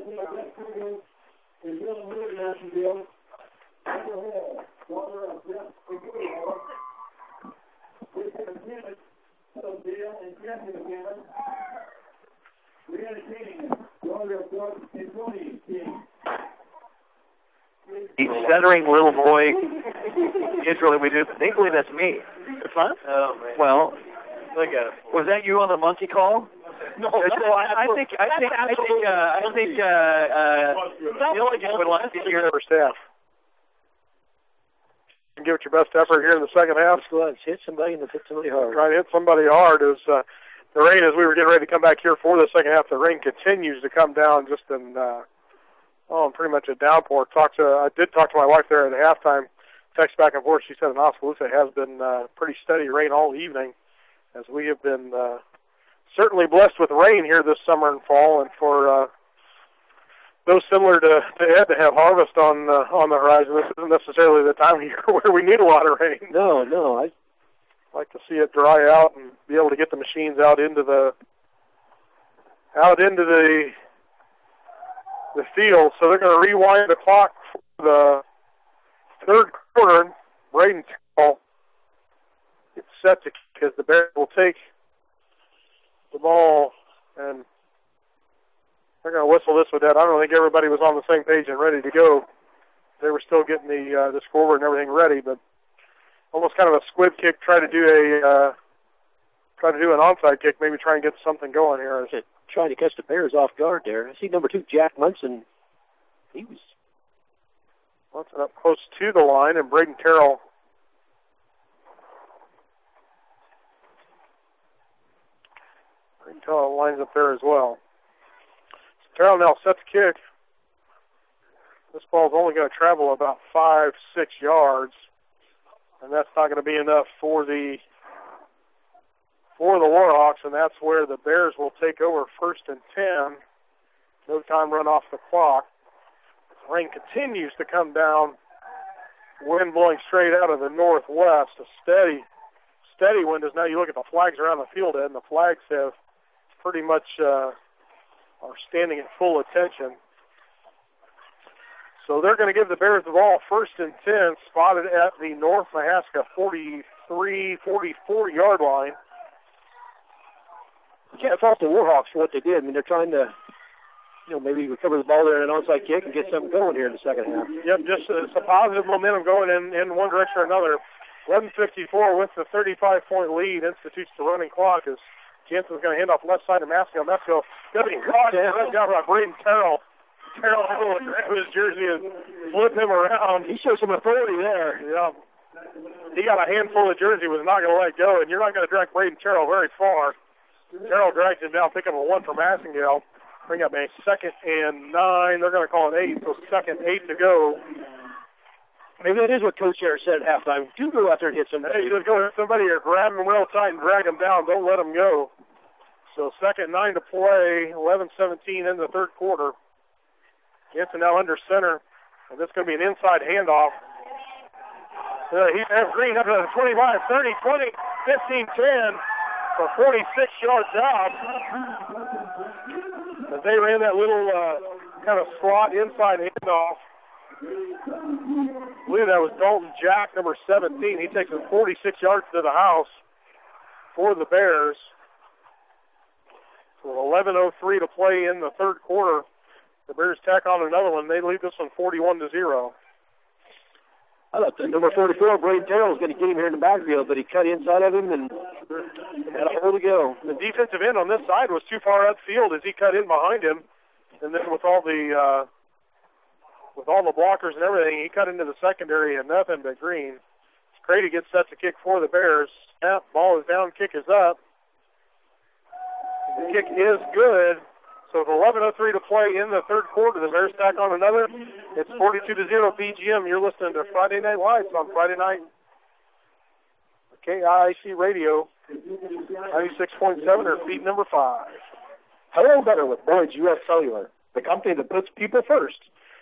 He's stuttering little boy. Israel, we do. They believe that's me. It's fun? Oh, man. Well, look at it. Was that you on the monkey call? No, I think Gilligan would like to hear the first half. Give it your best effort here in the second half. Go ahead, hit somebody and hit somebody hard. Try to hit somebody hard as the rain, as we were getting ready to come back here for the second half, the rain continues to come down just in pretty much a downpour. I did talk to my wife there at halftime, text back and forth. She said in Oskaloosa it has been pretty steady rain all evening, as we have been certainly blessed with rain here this summer and fall, and for those similar to Ed to have harvest on the horizon. This isn't necessarily the time of year where we need a lot of rain. No, I'd like to see it dry out and be able to get the machines out into the field. So they're going to rewind the clock for the third quarter. Braden Terrell gets set to kick as the Bears will take the ball, and they're going to whistle this with that. I don't think everybody was on the same page and ready to go. They were still getting the scoreboard and everything ready, but almost kind of a squib kick. Try to do an onside kick, maybe try and get something going here. Trying to catch the Bears off guard there. I see number 2, Jack Munson. He was Munson up close to the line, and Braden Terrell lines up there as well. Carroll now sets kick. This ball's only going to travel about 5-6 yards, and that's not going to be enough for the Warhawks, and that's where the Bears will take over 1st and 10. No time run off the clock. Rain continues to come down. Wind blowing straight out of the northwest. A steady wind as now you look at the flags around the field, Ed, and the flags have pretty much are standing at full attention. So they're going to give the Bears the ball 1st and 10, spotted at the North Mahaska 43, 44-yard line. You can't fault the Warhawks for what they did. I mean, they're trying to, maybe recover the ball there in an onside kick and get something going here in the second half. Yep, just some positive momentum going in one direction or another. 11:54 with the 35-point lead institutes the running clock as Jensen's going to hand off left side to Masco. Masco going to be caught down by Braden Terrell. Terrell will grab his jersey and flip him around. He shows some authority there. Yeah. He got a handful of jersey, was not going to let go, and you're not going to drag Braden Terrell very far. Terrell drags him down, pick up a 1 for Massengale. Bring up a 2nd and 9. They're going to call it 8, so 2nd, 8 to go. Maybe that is what Coach Harris said at halftime. Do go out there and hit somebody. Hey, just go hit somebody or grab him real tight and drag him down. Don't let him go. So 2nd, 9 to play, 11-17 in the third quarter. Jensen now under center, and this is going to be an inside handoff. He has Green up to the 25, 30, 20, 15, 10 for 46-yard job. As they ran that little kind of slot inside handoff. I believe that was Dalton Jack, number 17. He takes it 46 yards to the house for the Bears. So 11:03 to play in the third quarter. The Bears tack on another one. They lead this one 41-0. I thought the number 44, Braden Terrell, was going to get him here in the backfield, but he cut inside of him and had a hole to go. The defensive end on this side was too far upfield as he cut in behind him, and then with all the blockers and everything, he cut into the secondary and nothing but Green. Grady gets set to kick for the Bears. Snap, ball is down, kick is up. The kick is good. So with 11:03 to play in the third quarter, the Bears tack on another. It's 42-0 BGM. You're listening to Friday Night Lights on Friday night. KIIC Radio, 96.7 or feed number 5. Hello better with Boyd's U.S. Cellular, the company that puts people first.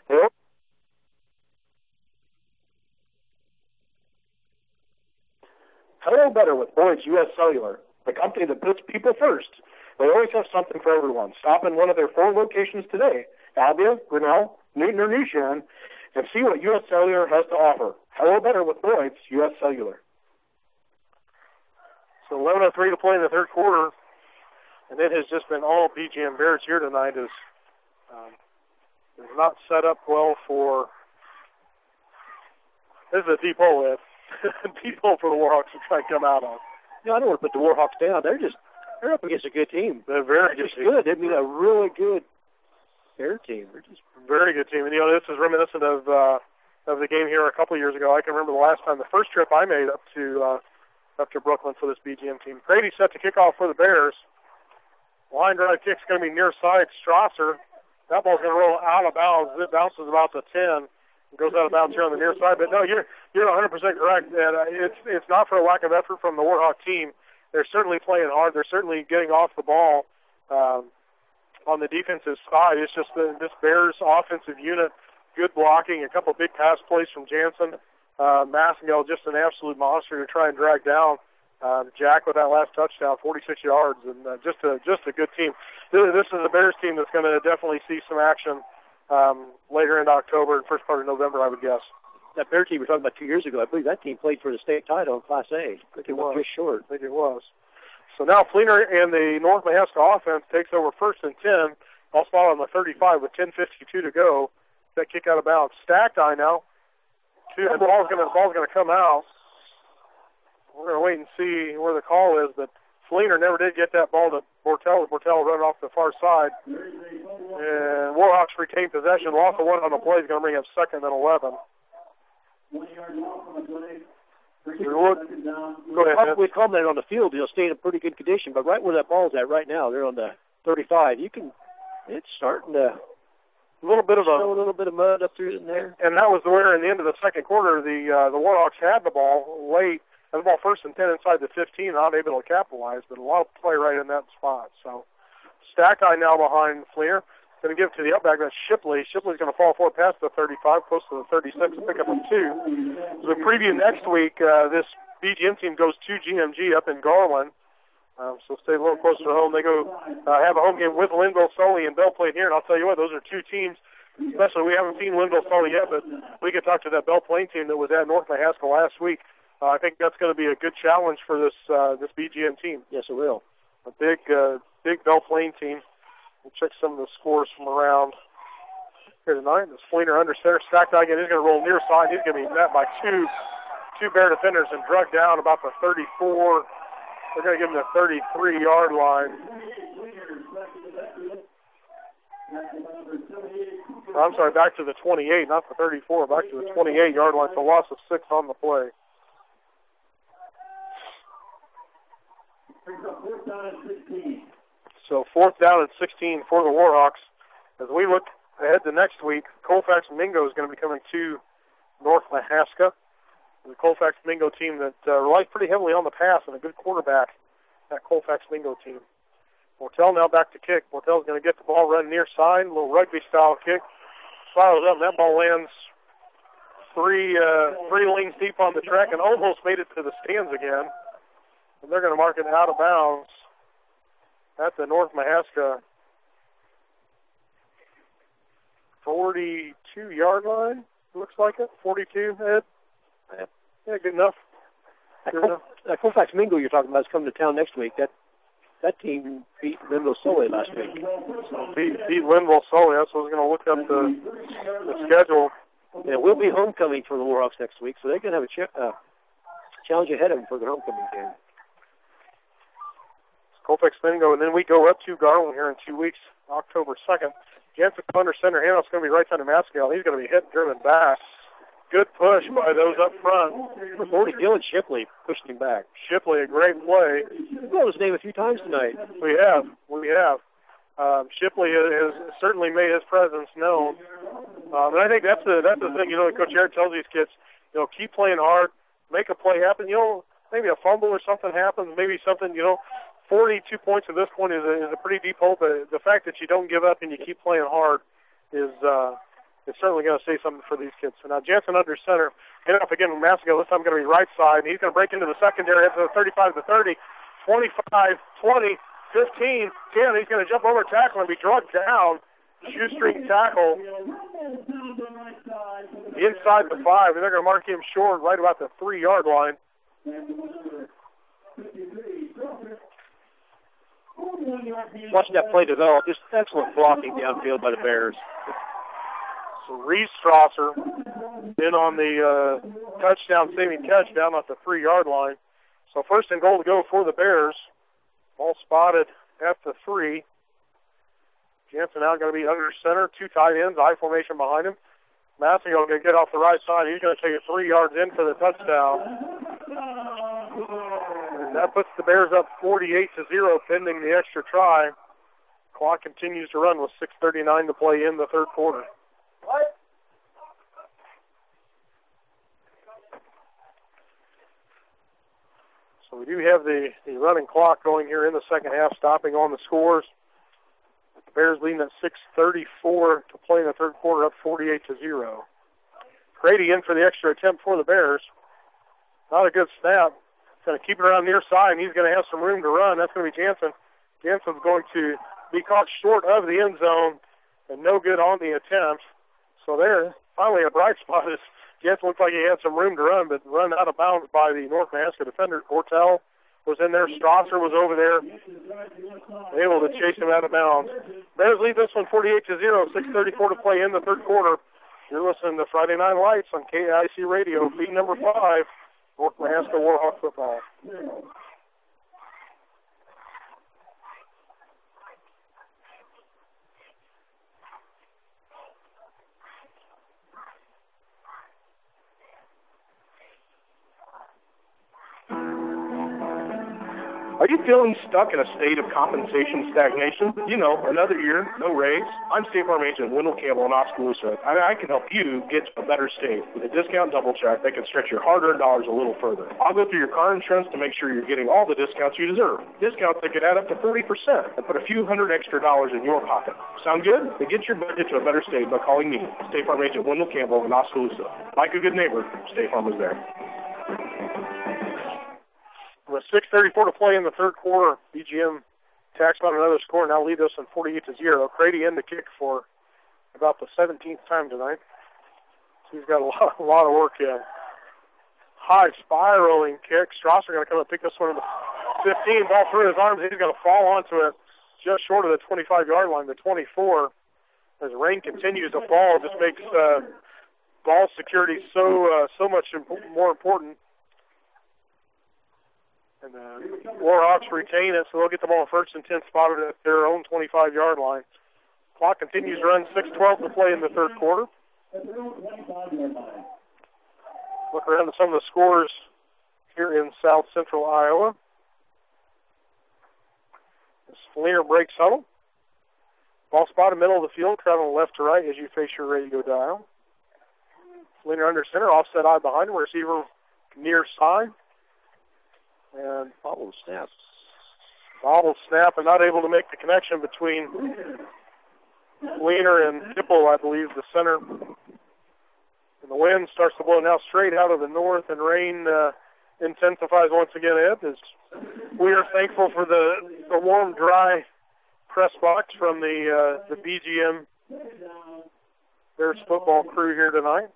Hello better with Boyd's U.S. Cellular, the company that puts people first. They always have something for everyone. Stop in one of their 4 locations today, Albia, Grinnell, Newton, or New Sharon, and see what U.S. Cellular has to offer. Hello better with Boyd's U.S. Cellular. So 11:03 to play in the third quarter, and it has just been all BGM Bears here tonight. Is not set up well for. This is a deep hole, Ed. Deep hole for the Warhawks to try and come out on. I don't want to put the Warhawks down. They're up against a good team. They're very good. Good. They mean a really good Bear team. They're just very good team. And this is reminiscent of the game here a couple of years ago. I can remember the last time, the first trip I made up to Brooklyn for this BGM team. Grady set to kick off for the Bears. Line drive kick's going to be near side. Strasser. That ball's going to roll out of bounds. It bounces about the 10. It goes out of bounds here on the near side. But no, you're 100% correct. And it's not for a lack of effort from the Warhawk team. They're certainly playing hard. They're certainly getting off the ball on the defensive side. It's just this Bears offensive unit, good blocking, a couple big pass plays from Jansen. Massengale, just an absolute monster to try and drag down Jack with that last touchdown, 46 yards, and just a good team. This is a Bears team that's going to definitely see some action later in October and first part of November, I would guess. That Bear team we were talking about 2 years ago, I believe that team played for the state title in Class A. I think it was just short. I think it was. So now Fleener and the North Mahaska offense takes over 1st and 10. All spot on the 35 with 10:52 to go. That kick out of bounds. Stacked eye now. The ball's going to come out. We're going to wait and see where the call is, but Fleener never did get that ball to Bortel. Bortel running off the far side. And Warhawks retain possession. Loss of 1 on the play is going to bring up 2nd and 11. Go ahead. We commented on the field, stay in a pretty good condition, but right where that ball's at right now, they're on the 35. You can It's starting to A little bit of show a little bit of mud up through in there. And that was where, in the end of the second quarter, the Warhawks had the ball late, had the ball 1st and 10 inside the 15, not able to capitalize, but a lot of play right in that spot. So Stack Eye now behind Fleer. Going to give it to the upback. That's Shipley. Shipley's going to fall forward past the 35, close to the 36, and pick up a 2. So the preview next week, this BGM team goes to GMG up in Garland. So stay a little closer to home. They go have a home game with Linville Sully and Belle Plaine here. And I'll tell you what, those are two teams, especially we haven't seen Linville Sully yet, but we could talk to that Belle Plaine team that was at North Mahaska last week. I think that's going to be a good challenge for this BGM team. Yes, it will. A big Belle Plaine team. We'll check some of the scores from around here tonight. This Fleener under center. Stacked again. He's going to roll near side. He's going to be met by two Bear defenders and drug down about the 34. They're going to give him the 33-yard line. I'm sorry, back to the 28, not the 34, back to the 28-yard line. So loss of 6 on the play. So 4th down and 16 for the Warhawks. As we look ahead to next week, Colfax Mingo is going to be coming to North Mahaska. The Colfax Mingo team that relies pretty heavily on the pass and a good quarterback, that Colfax Mingo team. Mortel now back to kick. Mortel's going to get the ball run near side, a little rugby-style kick. Fires up, and that ball lands three lanes deep on the track and almost made it to the stands again. And they're going to mark it out of bounds at the North Mahaska 42-yard line, looks like it, 42, Ed. Yeah, good enough. That Colfax Mingo you're talking about is coming to town next week. That team beat Linville Sully last week. So beat Linville Sully. That's what I was going to look up the schedule. Yeah, we'll be homecoming for the Warhawks next week, so they're going to have a challenge ahead of them for their homecoming game. Colfax Mingo, and then we go up to Garland here in 2 weeks, October 2nd. Jansen under center. Handoff's going to be right side of Mascal. He's going to be hit and driven back. Good push by those up front. Dylan Shipley pushed him back. Shipley, a great play. We've called his name a few times tonight. We have. Shipley has certainly made his presence known. And I think that's the thing, Coach Eric tells these kids, keep playing hard, make a play happen. Maybe a fumble or something happens, maybe something, 42 points at this point is a pretty deep hole, but the fact that you don't give up and you keep playing hard is certainly going to say something for these kids. So now Jansen under center, and up again with Masco. This time going to be right side, and he's going to break into the secondary at the 35 to 30, 25, 20, 15, 10. He's going to jump over tackle and be drugged down. Shoestring tackle inside the 5, and they're going to mark him short right about the 3-yard line. Watching that play develop, just excellent blocking downfield by the Bears. So Reese Strasser in on the touchdown saving catch down at the 3-yard line. So 1st and goal to go for the Bears. Ball spotted at the 3. Jansen now going to be under center, 2 tight ends, I formation behind him. Massey going to get off the right side. He's going to take it 3 yards in for the touchdown. And that puts the Bears up 48-0, pending the extra try. Clock continues to run with 6:39 to play in the third quarter. So we do have the running clock going here in the second half, stopping on the scores. The Bears leading at 6:34 to play in the third quarter, up 48-0. Grady in for the extra attempt for the Bears. Not a good snap. Going to keep it around near side, and he's going to have some room to run. That's going to be Jansen. Jansen's going to be caught short of the end zone and no good on the attempt. So there, finally a bright spot is Jansen looked like he had some room to run, but run out of bounds by the North Mahaska defender. Cortell was in there. Strasser was over there, able to chase him out of bounds. Bears lead this one 48-0, 6:34 to play in the third quarter. You're listening to Friday Night Lights on KIC Radio, feed number 5, North Mahaska Warhawk football. Are you feeling stuck in a state of compensation stagnation? You know, another year, no raise. I'm State Farm Agent Wendell Campbell in Oskaloosa. I can help you get to a better state with a discount double check that can stretch your hard-earned dollars a little further. I'll go through your car insurance to make sure you're getting all the discounts you deserve. Discounts that could add up to 40% and put a few hundred extra dollars in your pocket. Sound good? Then get your budget to a better state by calling me, State Farm Agent Wendell Campbell in Oskaloosa. Like a good neighbor, State Farm is there. With 6:34 to play in the third quarter, BGM tacks on another score, now lead us in 48-0. Crady in the kick for about the 17th time tonight. So he's got a lot of work in. High spiraling kick. Strasser going to come and pick this one in the 15. Ball through his arms. He's going to fall onto it just short of the 25-yard line, the 24. As rain continues to fall, it just makes ball security so much more important. And the Warhawks retain it, so they'll get the ball first and 10 spotted at their own 25-yard line. Clock continues to run, 6:12 to play in the third quarter. Look around at some of the scores here in South Central Iowa. Fleener breaks huddle. Ball spotted middle of the field, traveling left to right as you face your radio dial. Fleener under center, offset eye behind him, receiver near side. And bobble snap. Bobble snap, and not able to make the connection between Fleener and Kipple, I believe, the center. And the wind starts to blow now straight out of the north, and rain intensifies once again. As we are thankful for the warm, dry press box from the BGM Bears football crew here tonight.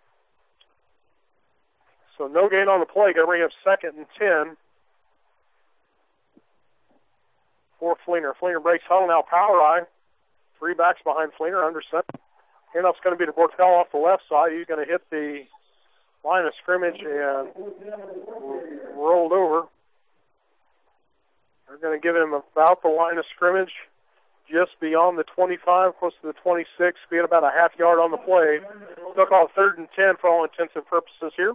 So no gain on the play. Going to bring up 2nd and 10 for Fleener. Fleener breaks huddle now, power eye. 3 backs behind Fleener, under center. Handoff's going to be to Bortel off the left side. He's going to hit the line of scrimmage and rolled over. They're going to give him about the line of scrimmage, just beyond the 25, close to the 26, being about a half yard on the play. They'll call 3rd and 10 for all intents and purposes here.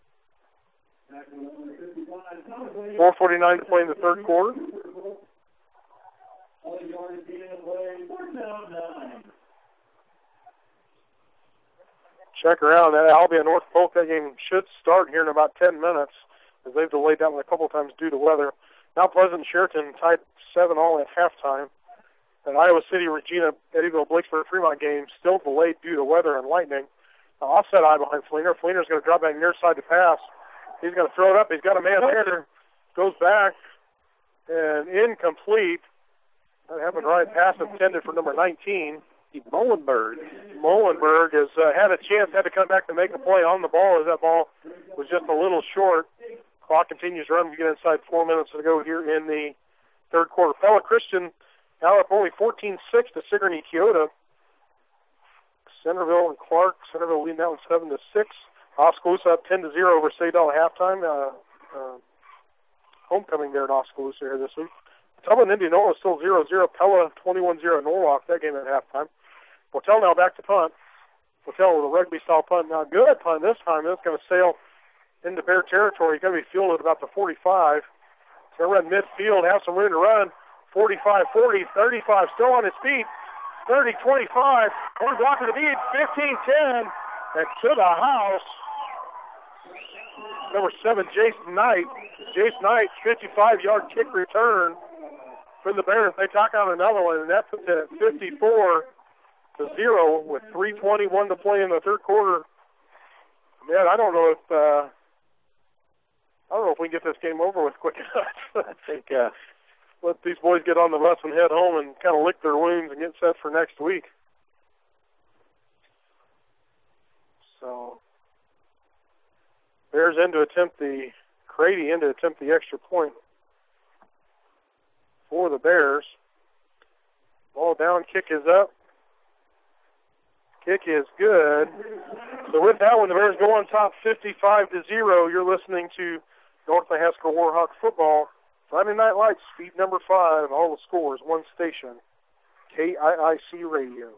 4:49 to play in the third quarter. Check around that Albion North Polk. That game should start here in about 10 minutes, as they've delayed that one a couple of times due to weather. Now Pleasant and Sheraton tied 7-all at halftime. And Iowa City, Regina, Eddyville, Blakesburg, Fremont game still delayed due to weather and lightning. Offset eye behind Fleener. Fleener's going to drop back near side to pass. He's going to throw it up. He's got a man there. Goes back and incomplete. That happened right pass intended for number 19. Molenberg. Molenberg has had a chance, had to come back to make a play on the ball, as that ball was just a little short. Clock continues to run. We get inside 4 minutes to go here in the third quarter. Pella Christian now up only 14-6 to Sigourney Keota. Centerville and Clark. Centerville leading that one 7-6. Oskaloosa up 10-0 over Sadell at halftime. Homecoming there in Oskaloosa here this week. Tubman and Indianola still 0-0. Pella 21-0 Norwalk. That game at halftime. Bortel now back to punt. Bortel with a rugby-style punt. Now good punt this time. It's going to sail into Bear territory. He's going to be fielded about the 45. It's going to run midfield, have some room to run. 45-40, 35 still on his feet. 30-25. One block to the beat. 15-10. And to the house. Number 7, Jason Knight. Jason Knight, 55-yard kick return for the Bears. They tack on another one, and that puts it at 54-0 with 3:21 to play in the third quarter. Man, I don't know if we can get this game over with quick enough. I think let these boys get on the bus and head home and kind of lick their wounds and get set for next week. So Bears Crady in to attempt the extra point for the Bears. Ball down, kick is up. Kick is good. So with that one, the Bears go on top 55-0. You're listening to North Itasca Warhawk football. Friday Night Lights, feed number 5. All the scores, one station. KIIC Radio.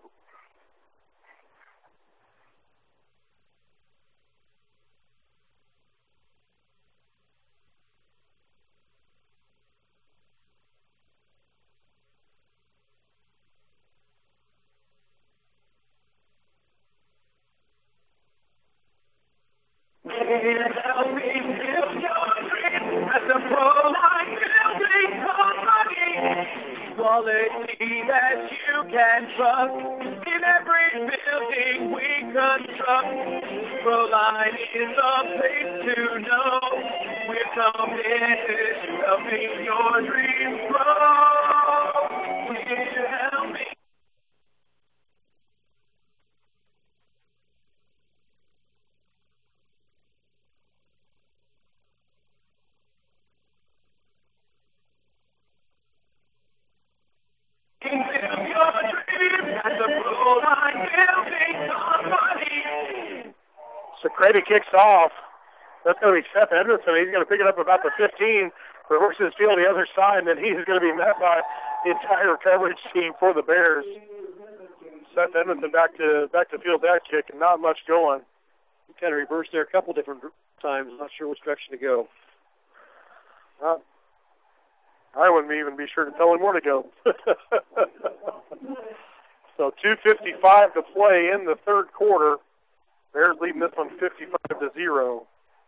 Help me build your dreams at the Proline Building Company. Quality that you can trust in every building we construct. Proline is the place to know. We're committed to helping your dreams grow. Will help me. Secrety kicks off. That's going to be Seth Edmondson. He's going to pick it up about the 15, reverses his field the other side, and then he's going to be met by the entire coverage team for the Bears. Seth Edmondson back to field that kick, and not much going. He kind of reversed there a couple different times. Not sure which direction to go. I wouldn't even be sure to tell him where to go. So 2:55 to play in the third quarter. Bears leading this one 55-0.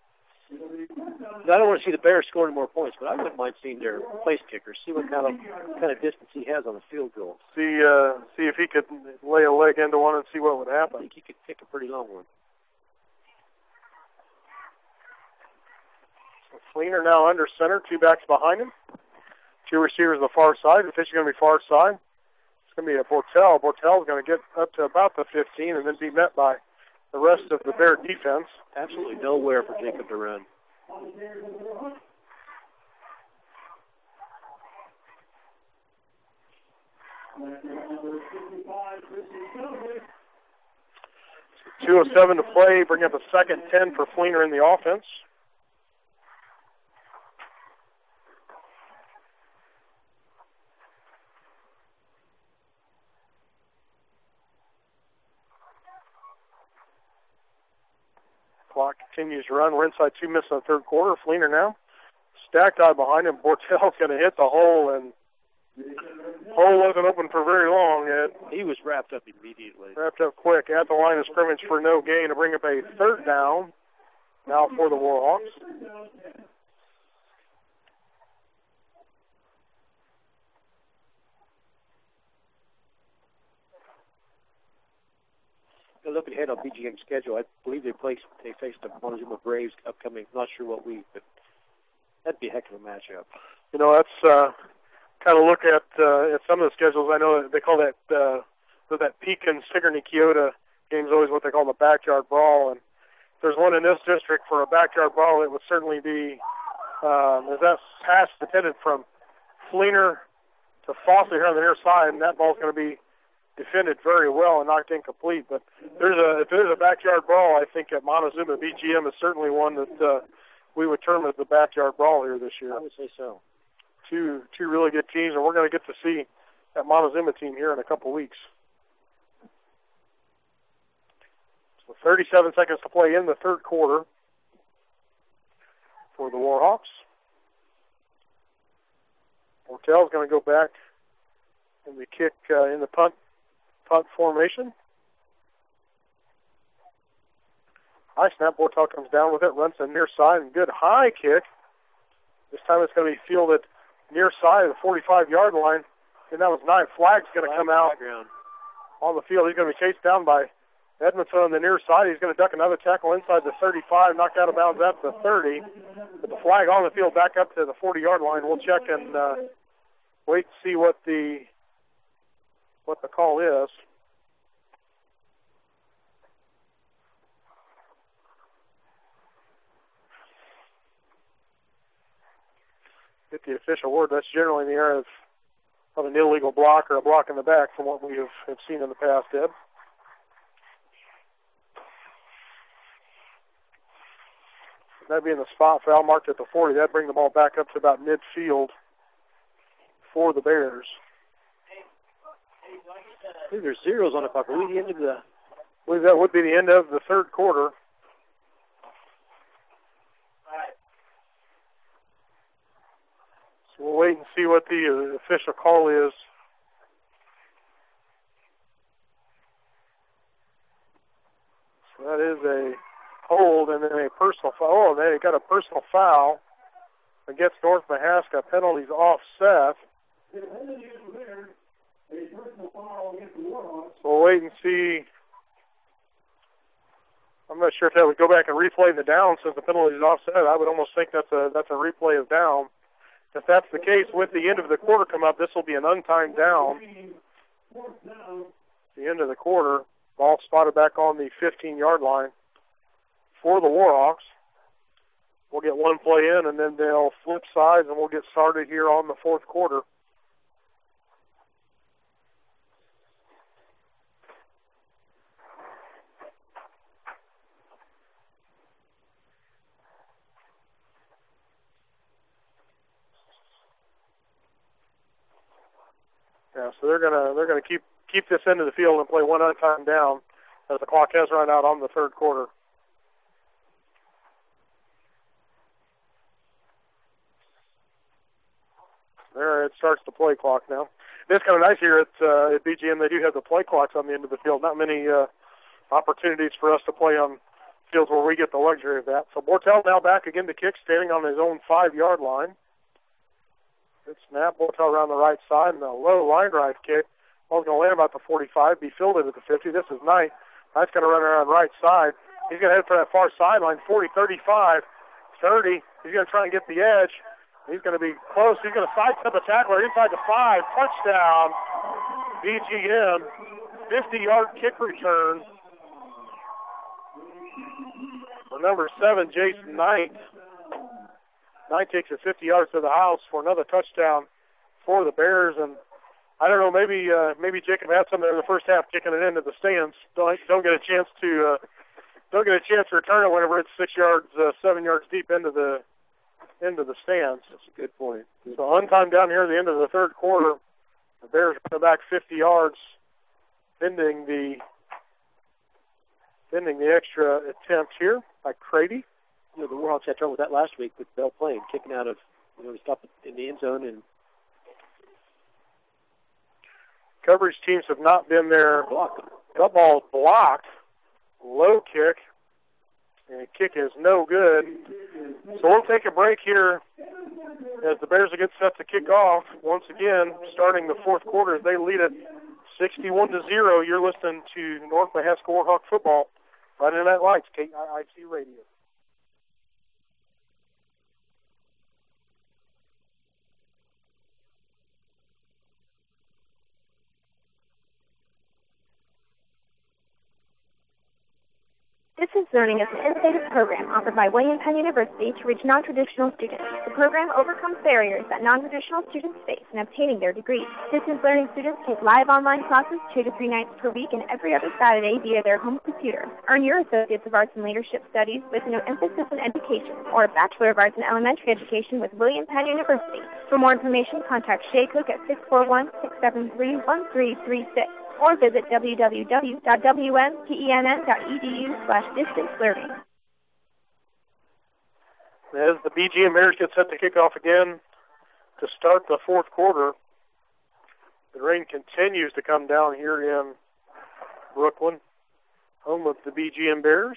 I don't want to see the Bears scoring more points, but I wouldn't mind seeing their place kicker, see what kind of distance he has on the field goal. See if he could lay a leg into one and see what would happen. I think he could kick a pretty long one. So Fleener now under center, two backs behind him. Two receivers on the far side. The pitch is going to be far side. It's going to be a Bortel. Bortel's going to get up to about the 15 and then be met by the rest of the Bear defense. Absolutely nowhere for Jacob to run. .207 to play, bring up a second 10 for Fleener in the offense. Clock continues to run. We're inside 2 minutes in the third quarter. Fleener now. Stacked eye behind him. Bortel's going to hit the hole, and hole wasn't open for very long. He was wrapped up immediately. Wrapped up quick at the line of scrimmage for no gain to bring up a third down now for the Warhawks. Looking ahead on BGM's schedule, I believe they face the Montezuma Braves upcoming. Not sure what week, but that'd be a heck of a matchup. You know, that's kind of look at some of the schedules. I know they call that Pekin Sigourney Kyoto game is always what they call the backyard brawl, and if there's one in this district for a backyard brawl, it would certainly be as that pass intended from Fleener to Foster here on the near side, and that ball's going to be defended very well and knocked incomplete. But if there's a backyard brawl, I think at Montezuma BGM is certainly one that we would term as the backyard brawl here this year. I would say so. Two really good teams, and we're going to get to see that Montezuma team here in a couple weeks. So 37 seconds to play in the third quarter for the Warhawks. Bortel's going to go back in the kick in the punt formation. High snap. Bortel comes down with it, runs to the near side, and good high kick. This time it's going to be fielded near side of the 45-yard line. And that was 9. Flag's going to come out on the field. He's going to be chased down by Edmondson on the near side. He's going to duck another tackle inside the 35, knocked out of bounds at the 30. But the flag on the field back up to the 40-yard line. We'll check and wait to see what the call is. Get the official word. That's generally in the area of an illegal block or a block in the back from what we have seen in the past, Ed. That'd be in the spot foul marked at the 40. That'd bring the ball back up to about midfield for the Bears. I think there's zeros on the clock. Are we the end of the... I believe that would be the end of the third quarter. So we'll wait and see what the official call is. So that is a hold and then a personal foul. Oh, they got a personal foul against North Mahaska. Penalties offset. We'll wait and see. I'm not sure if that would go back and replay the down since the penalty is offset. I would almost think that's a replay of down. If that's the case, with the end of the quarter come up, this will be an untimed down. The end of the quarter, ball spotted back on the 15-yard line for the Warhawks. We'll get one play in, and then they'll flip sides, and we'll get started here on the fourth quarter. Yeah, so they're gonna keep this end of the field and play one untimed down as the clock has run out on the third quarter. There, it starts the play clock now. It's kind of nice here at BGM. They do have the play clocks on the end of the field. Not many opportunities for us to play on fields where we get the luxury of that. So Bortel now back again to kick, standing on his own 5-yard line. Good snap. Bortel around the right side and a low line drive kick. Ball's going to land about the 45, be fielded at the 50. This is Knight. Knight's going to run around right side. He's going to head for that far sideline, 40, 35, 30. He's going to try and get the edge. He's going to be close. He's going to sidestep a tackler inside the 5. Touchdown, BGM. 50-yard kick return for number 7, Jason Knight. Knight takes it 50 yards to the house for another touchdown for the Bears. And I don't know, maybe Jacob had something in the first half kicking it into the stands. Don't get a chance to return it whenever it's 6 yards, 7 yards deep into the stands. That's a good point. So untimed down here at the end of the third quarter. The Bears are back 50 yards, pending the extra attempt here by Crady. You know, the Warhawks had trouble with that last week with Bell Plain, kicking out of, he stopped in the end zone. And coverage teams have not been there. That ball blocked. Low kick. And kick is no good. So we'll take a break here as the Bears will get set to kick off. Once again, starting the fourth quarter, they lead it 61-0. You're listening to North Mahaska Warhawk football. Friday Night Lights, KIIC Radio. This is Learning is an innovative program offered by William Penn University to reach non-traditional students. The program overcomes barriers that non-traditional students face in obtaining their degrees. Distance learning students take live online classes 2 to 3 nights per week and every other Saturday via their home computer. Earn your Associates of Arts in Leadership Studies with no emphasis in education or a Bachelor of Arts in Elementary Education with William Penn University. For more information, contact Shay Cook at 641-673-1336. or visit www.wmpenn.edu/distance-learning. As the BGM Bears get set to kick off again to start the fourth quarter, the rain continues to come down here in Brooklyn, home of the BGM Bears.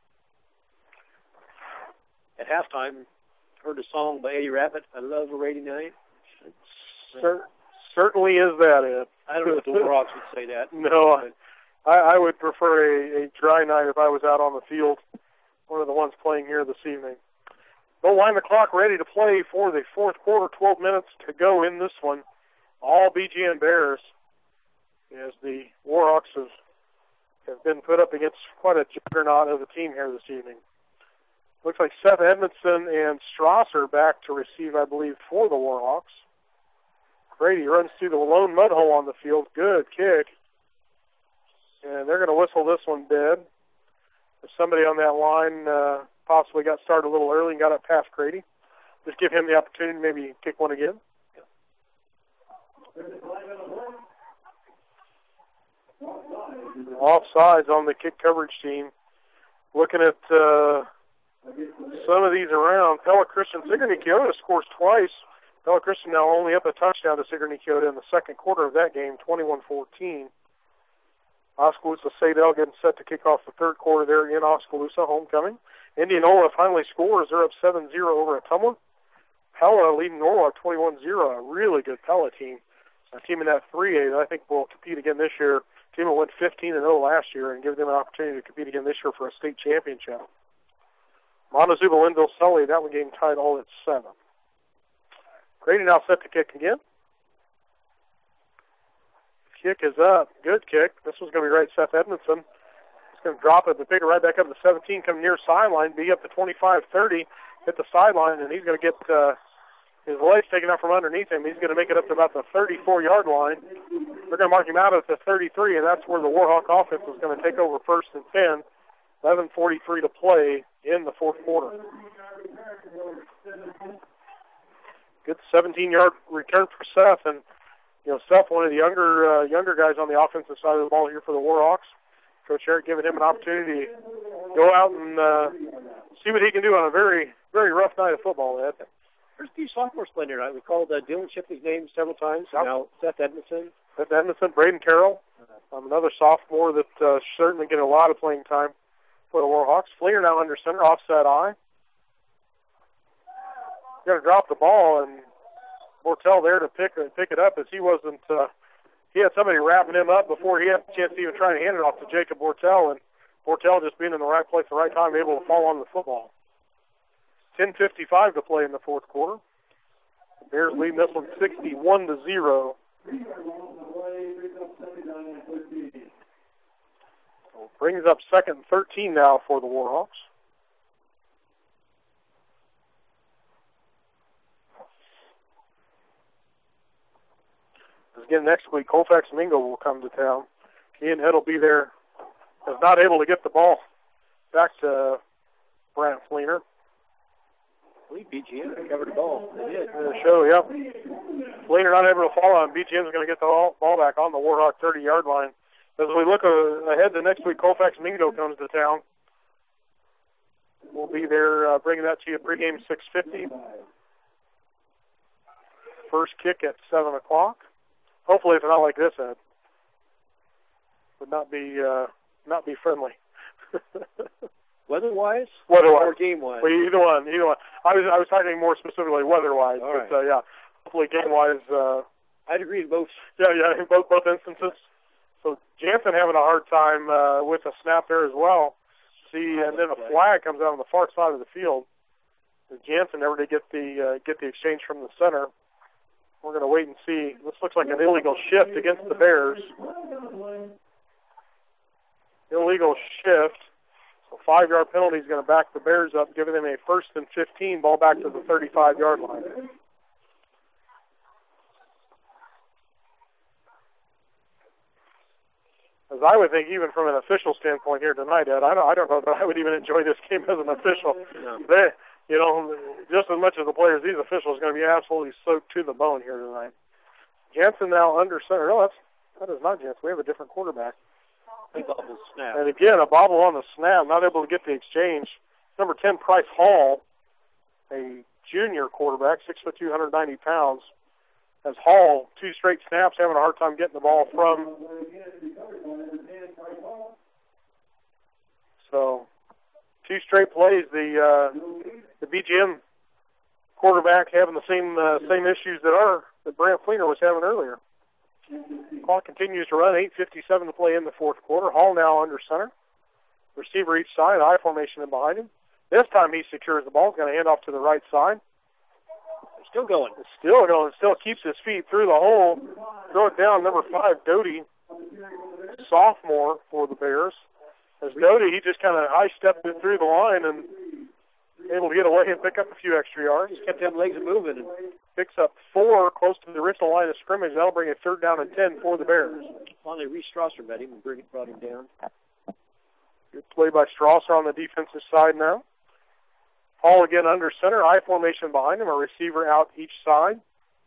At halftime, heard a song by Eddie Rabbit, I Love a Rainy Night. Certainly is that it. I don't know if the Warhawks would say that. No, I would prefer a dry night if I was out on the field, one of the ones playing here this evening. They'll line the clock ready to play for the fourth quarter, 12 minutes to go in this one. All BGM Bears, as the Warhawks have been put up against quite a juggernaut of a team here this evening. Looks like Seth Edmondson and Strasser back to receive, I believe, for the Warhawks. Brady runs through the lone mud hole on the field. Good kick. And they're going to whistle this one dead. If somebody on that line possibly got started a little early and got up past Grady, just give him the opportunity to maybe kick one again. Offsides on the kick coverage team. Looking at some of these around, Pella Christian Sigourney Keota scores twice. Pella Christian now only up a touchdown to Sigourney Keota in the second quarter of that game, 21-14. Oskaloosa Sadell getting set to kick off the third quarter there in Oskaloosa, homecoming. Indianola finally scores. They're up 7-0 over Ottumwa. Pella leading Norwalk 21-0. A really good Pella team. A team in that 3A that I think will compete again this year. A team that went 15-0 last year and give them an opportunity to compete again this year for a state championship. Montezuma, Linville, Sully, that one game tied all at 7. Grady now set to kick again. Kick is up. Good kick. This one's going to be right Seth Edmondson. He's going to drop it, but pick it right back up to 17, come near sideline, be up to 25-30, hit the sideline, and he's going to get his legs taken out from underneath him. He's going to make it up to about the 34-yard line. They're going to mark him out at the 33, and that's where the Warhawk offense is going to take over first and 10. 11:43 to play in the fourth quarter. Good 17-yard return for Seth, and Seth, one of the younger guys on the offensive side of the ball here for the Warhawks. Coach Eric giving him an opportunity to go out and see what he can do on a very, very rough night of football. Ed. There's a few sophomores playing tonight. We called Dylan Shipley's name several times. Yep. Now Seth Edmondson. Braden Carroll, another sophomore that's certainly getting a lot of playing time for the Warhawks. Fleener now under center, offset eye. Going to drop the ball, and Bortell there to pick it up as he wasn't. He had somebody wrapping him up before he had a chance to even try to hand it off to Jacob Bortell, and Bortell just being in the right place at the right time, able to fall on the football. 10:55 to play in the fourth quarter. The Bears leading this one 61-0. Brings up second and 13 now for the Warhawks. Again, next week, Colfax Mingo will come to town. Ian Head will be there. Was not able to get the ball back to Brant Fleener. I believe BGM covered the ball. They did. Show, yep. Fleener not able to follow on. BGM is going to get the ball back on the Warhawk 30-yard line. As we look ahead to next week, Colfax Mingo comes to town. We'll be there bringing that to you pregame 6:50. First kick at 7 o'clock. Hopefully, it's not like this, Ed. Would not be friendly. Weather-wise? Weather-wise. Or game-wise? Well, either one. I was talking more specifically weather-wise. All right. But, yeah, hopefully game-wise. I'd agree with both. Yeah, in both instances. So Jansen having a hard time with a snap there as well. And then a flag comes out on the far side of the field. Jansen never did get the exchange from the center. We're going to wait and see. This looks like an illegal shift against the Bears. Illegal shift. So 5-yard penalty is going to back the Bears up, giving them a first and 15, ball back to the 35-yard line. As I would think, even from an official standpoint here tonight, Ed, I don't know that I would even enjoy this game as an official. No. Just as much as the players, these officials are going to be absolutely soaked to the bone here tonight. Jansen now under center. No, that is not Jansen. We have a different quarterback. Snap. And again, a bobble on the snap, not able to get the exchange. Number 10, Price Hall, a junior quarterback, 6'2", 190 pounds. As Hall, 2 straight snaps, having a hard time getting the ball from. So, 2 straight plays. The BGM quarterback having the same issues that Brant Fleener was having earlier. Clock continues to run. 8:57 to play in the fourth quarter. Hall now under center. Receiver each side. I formation in behind him. This time he secures the ball. He's going to hand off to the right side. Still going. Still going. Still keeps his feet through the hole. Throw it down. Number 5, Doty, sophomore for the Bears. As Doty, he just kind of high-stepped it through the line and able to get away and pick up a few extra yards. Just kept them legs moving. And picks up 4 close to the original line of scrimmage. That'll bring a 3rd down and 10 for the Bears. Finally, Reese Strasser met him and brought him down. Good play by Strasser on the defensive side now. Hall again under center. I formation behind him. A receiver out each side.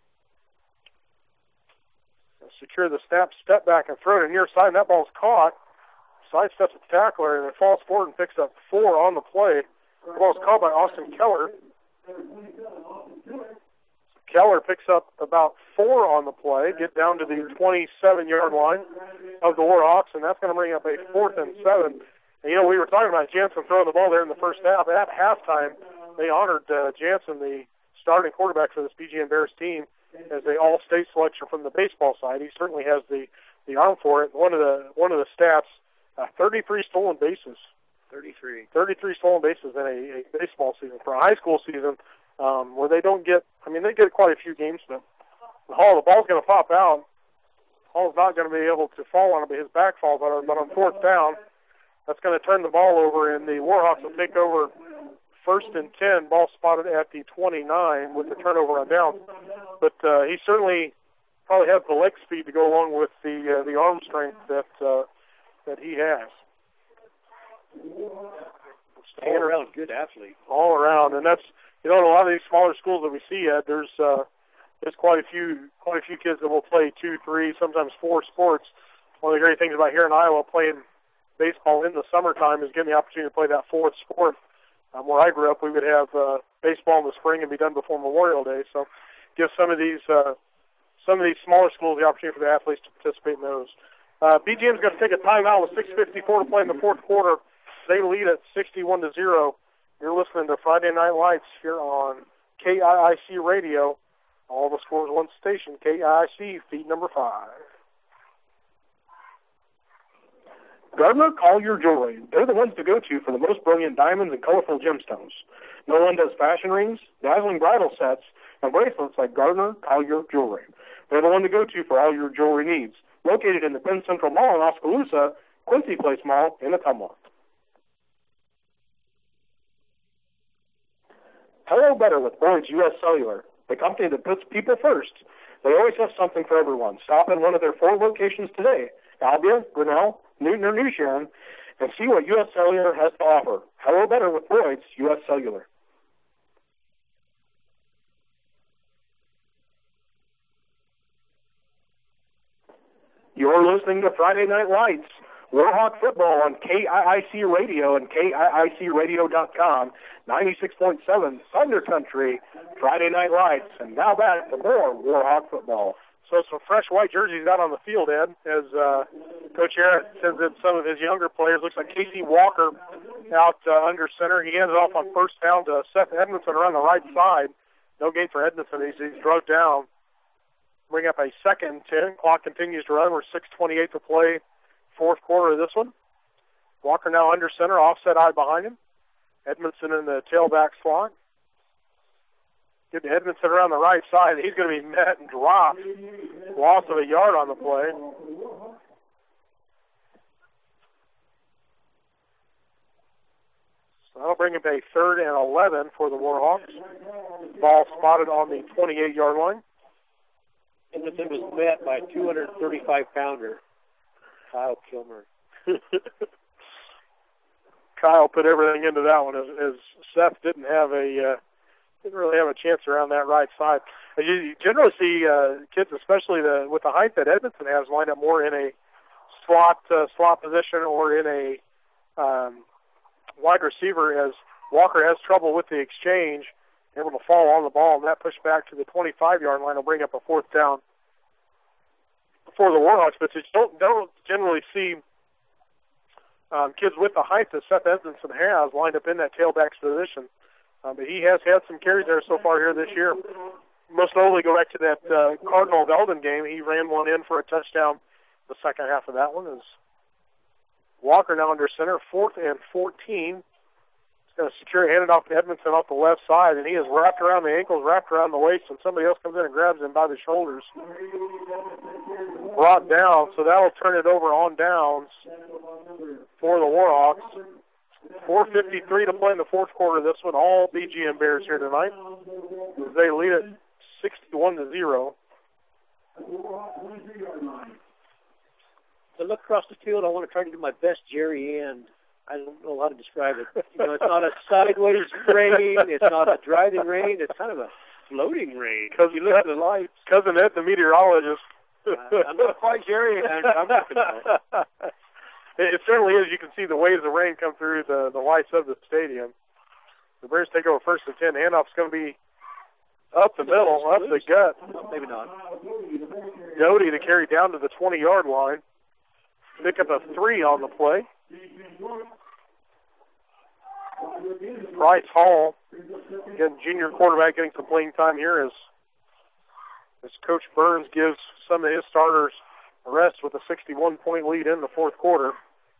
Secure the snap, step back, and throw it near side. And that ball's caught. Sidesteps the tackler and then falls forward and picks up 4 on the play. The ball's caught by Austin Keller. Keller picks up about 4 on the play, get down to the 27-yard line of the Warhawks, and that's going to bring up a 4th and 7. And, we were talking about Jansen throwing the ball there in the first half. At halftime, they honored Jansen, the starting quarterback for this BGN Bears team, as an all-state selection from the baseball side. He certainly has the arm for it. One of the stats, 33 stolen bases. 33 stolen bases in a baseball season. For a high school season, where they don't get, they get quite a few games, but the ball's going to pop out. Hall's not going to be able to fall on it, but his back falls on it. But on 4th down, that's going to turn the ball over, and the Warhawks will take over 1st and 10, ball spotted at the 29 with the turnover on downs. But he certainly probably has the leg speed to go along with the arm strength that he has. All around good athlete. All around, and that's in a lot of these smaller schools that we see at. There's quite a few kids that will play 2, 3, sometimes 4 sports. One of the great things about here in Iowa playing baseball in the summertime is getting the opportunity to play that 4th sport. Where I grew up, we would have baseball in the spring and be done before Memorial Day. So, give some of these smaller schools the opportunity for the athletes to participate in those. BGM's going to take a timeout with 6:54 to play in the 4th quarter. They lead at 61-0. You're listening to Friday Night Lights here on KIIC Radio. All the scores, one station, KIIC, feed number 5. Gardner Collier Jewelry. They're the ones to go to for the most brilliant diamonds and colorful gemstones. No one does fashion rings, dazzling bridal sets, and bracelets like Gardner Collier Jewelry. They're the one to go to for all your jewelry needs. Located in the Penn Central Mall in Oskaloosa, Quincy Place Mall in Ottumwa. Hello Better with Boyd's U.S. Cellular, the company that puts people first. They always have something for everyone. Stop in one of their 4 locations today, Albia, Grinnell, Newton, or New Sharon, and see what U.S. Cellular has to offer. Hello Better with Boyd's U.S. Cellular. You're listening to Friday Night Lights, Warhawk football on KIIC Radio and KIICradio.com, 96.7 Thunder Country, Friday Night Lights, and now back to more Warhawk football. So some fresh white jerseys out on the field, Ed, as Coach Arrett sends in some of his younger players. Looks like Casey Walker out under center. He hands it off on 1st down to Seth Edmondson around the right side. No gain for Edmondson. He's drugged down. Bring up a 2nd and 10. Clock continues to run. We're 6:28 to play, 4th quarter of this one. Walker now under center, offset eye behind him. Edmondson in the tailback slot. Get to Edmondson around the right side. He's going to be met and dropped. Loss of a yard on the play. So that'll bring up a 3rd and 11 for the Warhawks. Ball spotted on the 28-yard line. Edmondson was met by a 235-pounder, Kyle Kilmer. Kyle put everything into that one, as Seth didn't really have a chance around that right side. You generally see kids, especially with the height that Edmondson has, line up more in a slot position or in a wide receiver, as Walker has trouble with the exchange, able to fall on the ball, and that push back to the 25-yard line will bring up a 4th down for the Warhawks. But you don't generally see kids with the height that Seth Edmondson has lined up in that tailback position. But he has had some carries there so far here this year. Most notably, go back to that Cardinal-Eldon game. He ran one in for a touchdown the second half of that one. Is Walker now under center, 4th and 14. He's going to secure it, hand it off to Edmondson off the left side, and he is wrapped around the ankles, wrapped around the waist, and somebody else comes in and grabs him by the shoulders. Brought down, so that'll turn it over on downs for the Warhawks. 4:53 to play in the 4th quarter of this one. All BGM Bears here tonight. They lead it 61-0. To look across the field, I want to try to do my best Jerry Ann. I don't know how to describe it. It's not a sideways rain. It's not a driving rain. It's kind of a floating rain. Because you look at the lights. Cousin Ed, the meteorologist. I'm not quite Jerry Ann. I'm not concerned. It certainly is. You can see the waves of rain come through the lights of the stadium. The Bears take over 1st and 10. Handoff's going to be Up the middle, up the gut. No, maybe not. Doty to carry down to the 20-yard line. Pick up a 3 on the play. Bryce Hall, again, junior quarterback, getting some playing time here as Coach Burns gives some of his starters a rest with a 61-point lead in the fourth quarter.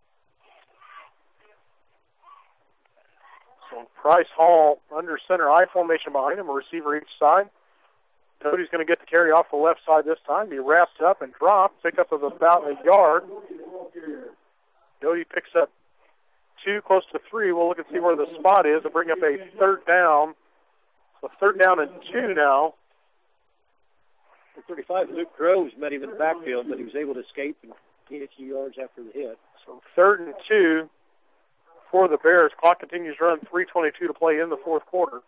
So Bryce Hall under center I formation behind him, a receiver each side. Doty's going to get the carry off the left side this time. He wraps up and drops, pick up of about a yard. Doty picks up 2, close to 3. We'll look and see where the spot is and bring up a third down. So 3rd down and 2 now. For 35, Luke Groves met him in the backfield, but he was able to escape and gain a few yards after the hit. So 3rd and 2 for the Bears. Clock continues to run, 3:22 to play in the fourth quarter.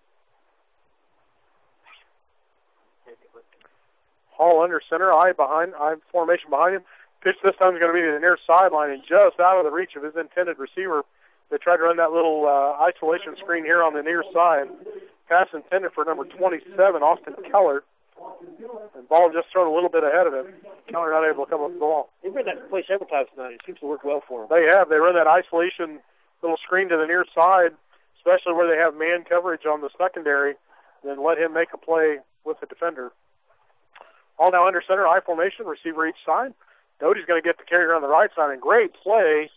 Hall under center, I formation behind him. Pitch this time is going to be to the near sideline and just out of the reach of his intended receiver. They tried to run that little isolation screen here on the near side. Pass intended for number 27, Austin Keller. And ball just thrown a little bit ahead of him. Keller not able to come up with the ball. They've run that play several times tonight. It seems to work well for them. They have. They run that isolation little screen to the near side, especially where they have man coverage on the secondary, then let him make a play with the defender. All now under center, I formation, receiver each side. Doty's going to get the carry on the right side, and great play.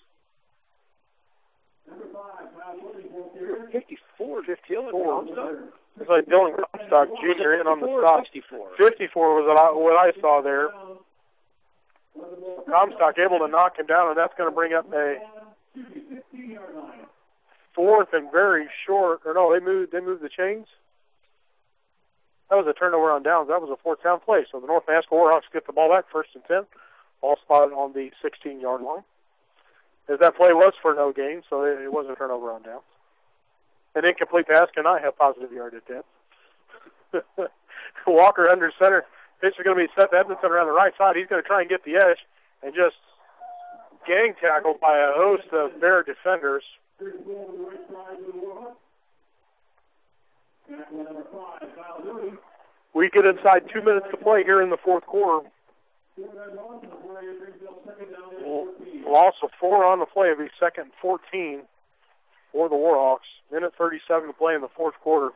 54, Dylan. It's like Dylan Comstock Jr. in on the stop. 54 was what I saw there. Comstock able to knock him down, and that's going to bring up a 4th and very short. Or no, they moved the chains. That was a turnover on downs. That was a 4th down play. So the North Mansfield Warhawks get the ball back, 1st and 10. Ball spotted on the 16-yard line. As that play was for no gain, so it wasn't a turnover on downs. An incomplete pass cannot have positive yardage at 10. Walker under center. Pitch is going to be Seth Edmondson around the right side. He's going to try and get the edge and just gang tackled by a host of Bear defenders. We get inside 2 minutes to play here in the fourth quarter. Loss of 4 on the play. It'll be 2nd and 14 for the Warhawks. Minute 37 to play in the fourth quarter.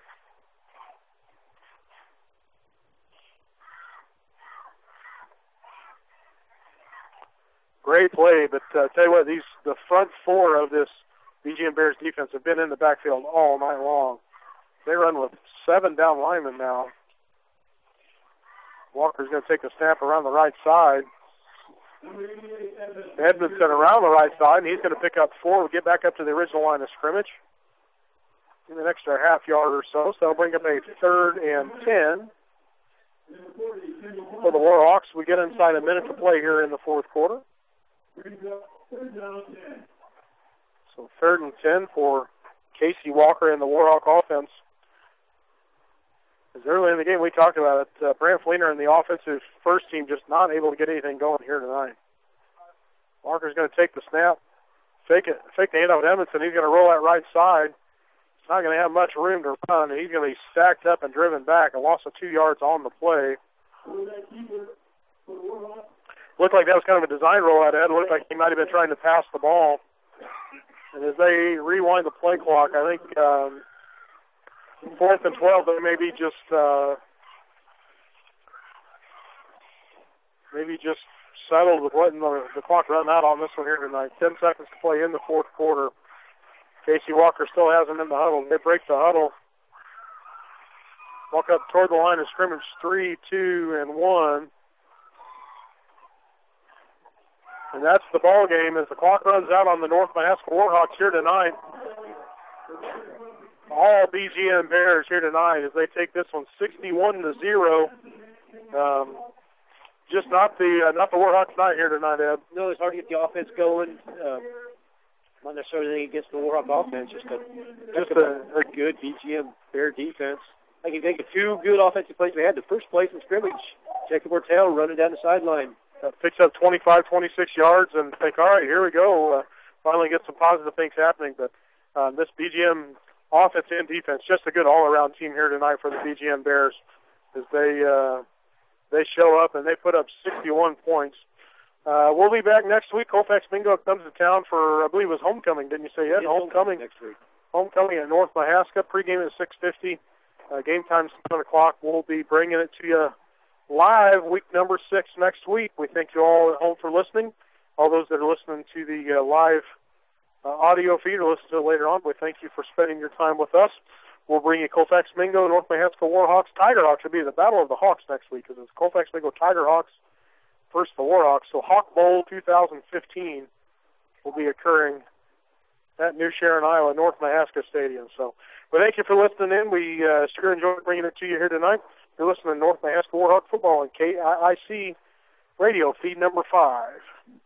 Great play, but tell you what, the front 4 of this BGM Bears defense have been in the backfield all night long. They run with 7 down linemen now. Walker's going to take a snap around the right side. Edmondson around the right side, and he's going to pick up 4. We'll get back up to the original line of scrimmage. Give an extra half yard or so, so that'll bring up a 3rd and 10. For the Warhawks, we get inside a minute to play here in the fourth quarter. So 3rd and 10 for Casey Walker and the Warhawk offense. As early in the game we talked about it, Brant Fleener and the offensive first team just not able to get anything going here tonight. Walker's going to take the snap, fake the handoff with Edmondson. He's going to roll that right side. He's not going to have much room to run, and he's going to be stacked up and driven back. A loss of 2 yards on the play. Looked like that was kind of a design rollout. It looked like he might have been trying to pass the ball. And as they rewind the play clock, I think 4th and 12, they maybe just settled with letting the clock run out on this one here tonight. 10 seconds to play in the fourth quarter. Casey Walker still has him in the huddle. They break the huddle. Walk up toward the line of scrimmage, 3, 2, and 1. And that's the ball game as the clock runs out on the North Mahaska Warhawks here tonight. All BGM Bears here tonight as they take this one 61-0. Just not the Warhawks night here tonight, Ed. No, it's hard to get the offense going. Not necessarily against the Warhawk offense, just a good BGM Bear defense. I can think of 2 good offensive plays we had. The first place in scrimmage, Jacob Ortel running down the sideline. Picks up 25, 26 yards and think, all right, here we go. Finally get some positive things happening. But this BGM offense and defense. Just a good all-around team here tonight for the BGN Bears as they show up and they put up 61 points. We'll be back next week. Colfax Bingo comes to town for, I believe it was homecoming, didn't you say? Yeah, homecoming next week. Homecoming at North Mahaska. Pregame at 6:50. Game time 7 o'clock. We'll be bringing it to you live week number 6 next week. We thank you all at home for listening. All those that are listening to the live audio feed or listen to it later on, we thank you for spending your time with us. We'll bring you Colfax Mingo, North Mahaska Warhawks, Tiger Hawks. It'll be the Battle of the Hawks next week because it's Colfax Mingo Tiger Hawks versus the Warhawks. So Hawk Bowl 2015 will be occurring at New Sharon, Iowa, North Mahaska Stadium. So we thank you for listening in. We sure enjoyed bringing it to you here tonight. You're listening to North Mahaska Warhawk Football on KIIC Radio, feed number 5.